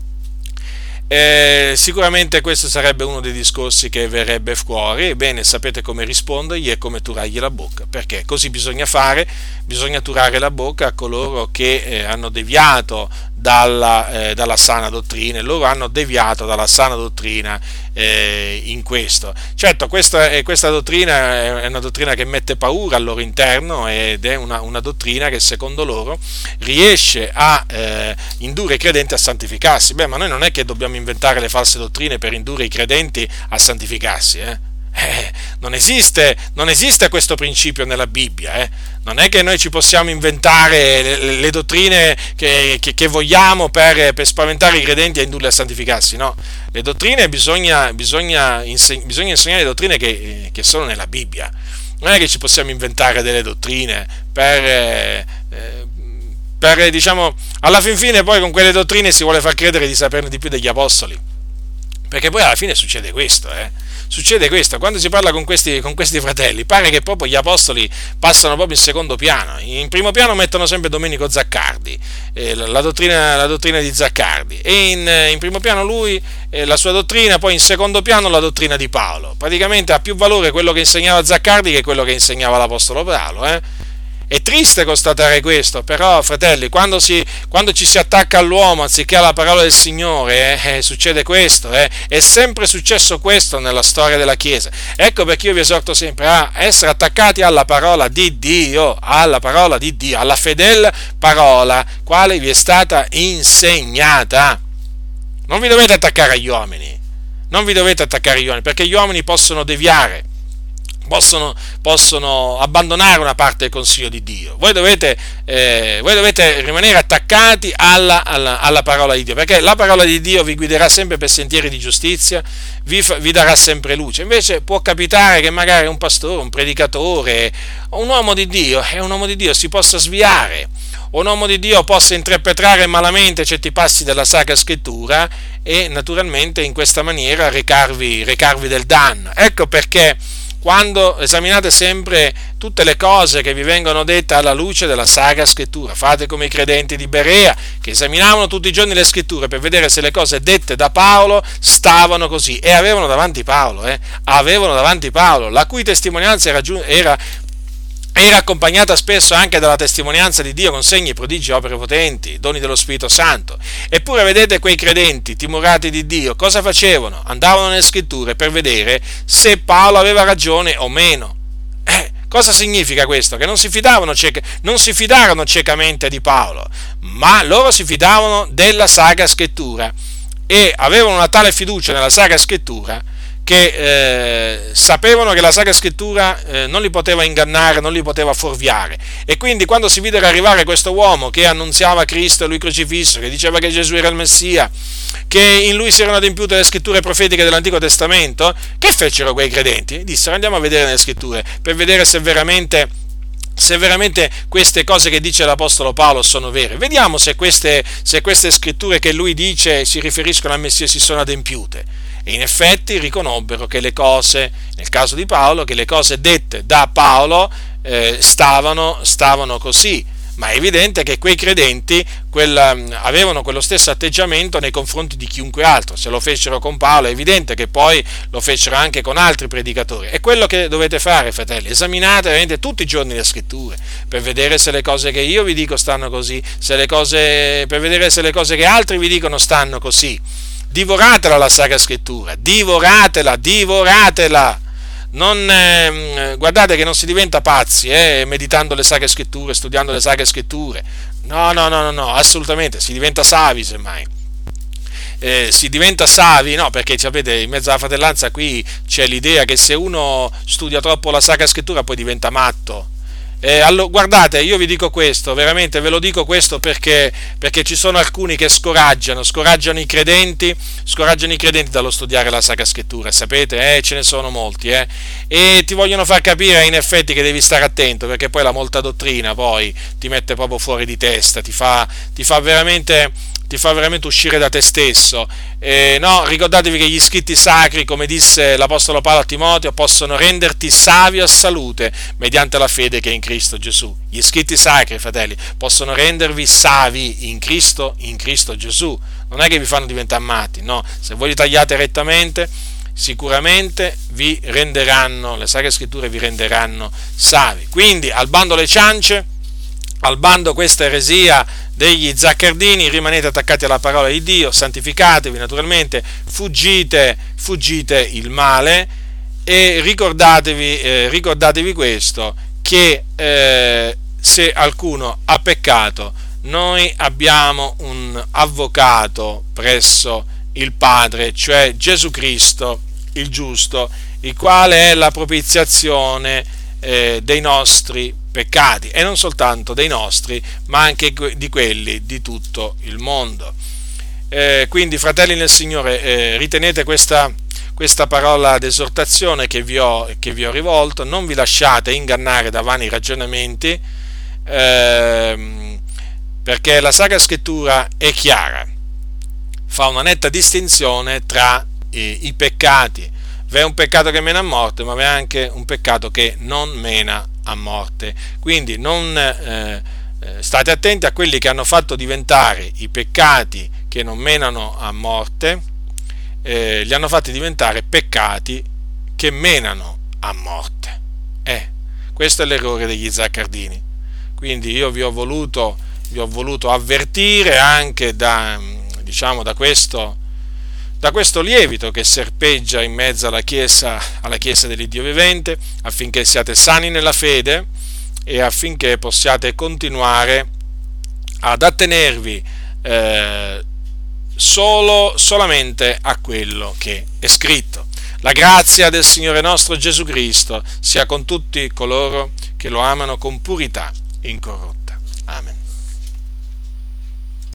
sicuramente questo sarebbe uno dei discorsi che verrebbe fuori. Ebbene, sapete come rispondergli e come turargli la bocca, perché così bisogna fare, bisogna turare la bocca a coloro che hanno deviato dalla sana dottrina, e loro hanno deviato dalla sana dottrina in questo. Certo, questa dottrina è una dottrina che mette paura al loro interno, ed è una dottrina che secondo loro riesce a indurre i credenti a santificarsi. Ma noi non è che dobbiamo inventare le false dottrine per indurre i credenti a santificarsi, non esiste questo principio nella Bibbia, Non è che noi ci possiamo inventare le dottrine che vogliamo per spaventare i credenti e indurli a santificarsi. No, le dottrine bisogna insegnare le dottrine che sono nella Bibbia. Non è che ci possiamo inventare delle dottrine per alla fin fine poi con quelle dottrine si vuole far credere di saperne di più degli apostoli, perché poi alla fine succede questo, Succede questo, quando si parla con questi fratelli, pare che proprio gli apostoli passano proprio in secondo piano. In primo piano mettono sempre Domenico Zaccardi, la dottrina di Zaccardi, e in primo piano lui, la sua dottrina, poi in secondo piano la dottrina di Paolo. Praticamente ha più valore quello che insegnava Zaccardi che quello che insegnava l'apostolo Paolo, È triste constatare questo, però, fratelli, quando ci si attacca all'uomo anziché alla parola del Signore, succede questo, È sempre successo questo nella storia della Chiesa. Ecco perché io vi esorto sempre a essere attaccati alla parola di Dio, alla fedele parola, quale vi è stata insegnata. Non vi dovete attaccare agli uomini, perché gli uomini possono deviare possono abbandonare una parte del consiglio di Dio. Voi dovete rimanere attaccati alla parola di Dio, perché la parola di Dio vi guiderà sempre per sentieri di giustizia, vi darà sempre luce. Invece può capitare che magari un pastore, un predicatore, un uomo di Dio si possa sviare, o un uomo di Dio possa interpretare malamente certi passi della Sacra Scrittura e naturalmente in questa maniera recarvi del danno. Ecco perché quando esaminate sempre tutte le cose che vi vengono dette alla luce della Sacra Scrittura, fate come i credenti di Berea, che esaminavano tutti i giorni le Scritture per vedere se le cose dette da Paolo stavano così, e avevano davanti Paolo, la cui testimonianza era accompagnata spesso anche dalla testimonianza di Dio con segni, prodigi, opere potenti, doni dello Spirito Santo. Eppure vedete quei credenti timorati di Dio cosa facevano? Andavano nelle Scritture per vedere se Paolo aveva ragione o meno. Cosa significa questo? Che non si fidarono ciecamente di Paolo, ma loro si fidavano della Sacra Scrittura e avevano una tale fiducia nella Sacra Scrittura che sapevano che la Sacra Scrittura non li poteva ingannare, non li poteva fuorviare, e quindi quando si videro arrivare questo uomo che annunziava Cristo e lui crocifisso, che diceva che Gesù era il Messia, che in lui si erano adempiute le scritture profetiche dell'Antico Testamento, che fecero quei credenti? Dissero: andiamo a vedere nelle scritture per vedere se veramente queste cose che dice l'Apostolo Paolo sono vere. Vediamo se queste scritture che lui dice si riferiscono al Messia si sono adempiute. E in effetti riconobbero che le cose, nel caso di Paolo, che le cose dette da Paolo stavano così. Ma è evidente che quei credenti avevano quello stesso atteggiamento nei confronti di chiunque altro. Se lo fecero con Paolo, è evidente che poi lo fecero anche con altri predicatori. È quello che dovete fare, fratelli: esaminate veramente tutti i giorni le scritture per vedere se le cose che io vi dico stanno così, per vedere se le cose che altri vi dicono stanno così. Divoratela la Sacra Scrittura, divoratela. Guardate che non si diventa pazzi meditando le Sacre Scritture, studiando le Sacre Scritture. No, assolutamente, si diventa savi semmai. Si diventa savi, no, perché sapete, in mezzo alla fratellanza qui c'è l'idea che se uno studia troppo la Sacra Scrittura poi diventa matto. Allora, guardate, io vi dico questo, veramente ve lo dico questo perché ci sono alcuni che scoraggiano i credenti dallo studiare la Sacra Scrittura, sapete, ce ne sono molti, e ti vogliono far capire in effetti che devi stare attento, perché poi la molta dottrina poi ti mette proprio fuori di testa, ti fa veramente uscire da te stesso. No, ricordatevi che gli scritti sacri, come disse l'Apostolo Paolo a Timoteo, possono renderti savio a salute mediante la fede che è in Cristo Gesù. Gli scritti sacri, fratelli, possono rendervi savi in Cristo Gesù. Non è che vi fanno diventare matti, no. Se voi li tagliate rettamente, sicuramente le Sacre Scritture vi renderanno savi. Quindi, al bando le ciance, al bando questa eresia degli zaccardini, rimanete attaccati alla parola di Dio, santificatevi naturalmente, fuggite il male, e ricordatevi questo, che se alcuno ha peccato, noi abbiamo un avvocato presso il Padre, cioè Gesù Cristo il giusto, il quale è la propiziazione dei nostri peccati, e non soltanto dei nostri, ma anche di quelli di tutto il mondo. Quindi, fratelli nel Signore, ritenete questa parola d'esortazione che vi ho rivolto, non vi lasciate ingannare da vani ragionamenti, perché la Sacra Scrittura è chiara, fa una netta distinzione tra i peccati. V'è un peccato che mena a morte, ma v'è anche un peccato che non mena a morte. Quindi state attenti a quelli che hanno fatto diventare i peccati che non menano a morte, li hanno fatti diventare peccati che menano a morte. Questo è l'errore degli zaccardini. Quindi io vi ho voluto avvertire anche da questo lievito che serpeggia in mezzo alla Chiesa dell'Iddio vivente, affinché siate sani nella fede e affinché possiate continuare ad attenervi solamente a quello che è scritto. La grazia del Signore nostro Gesù Cristo sia con tutti coloro che lo amano con purità incorrotta. Amen.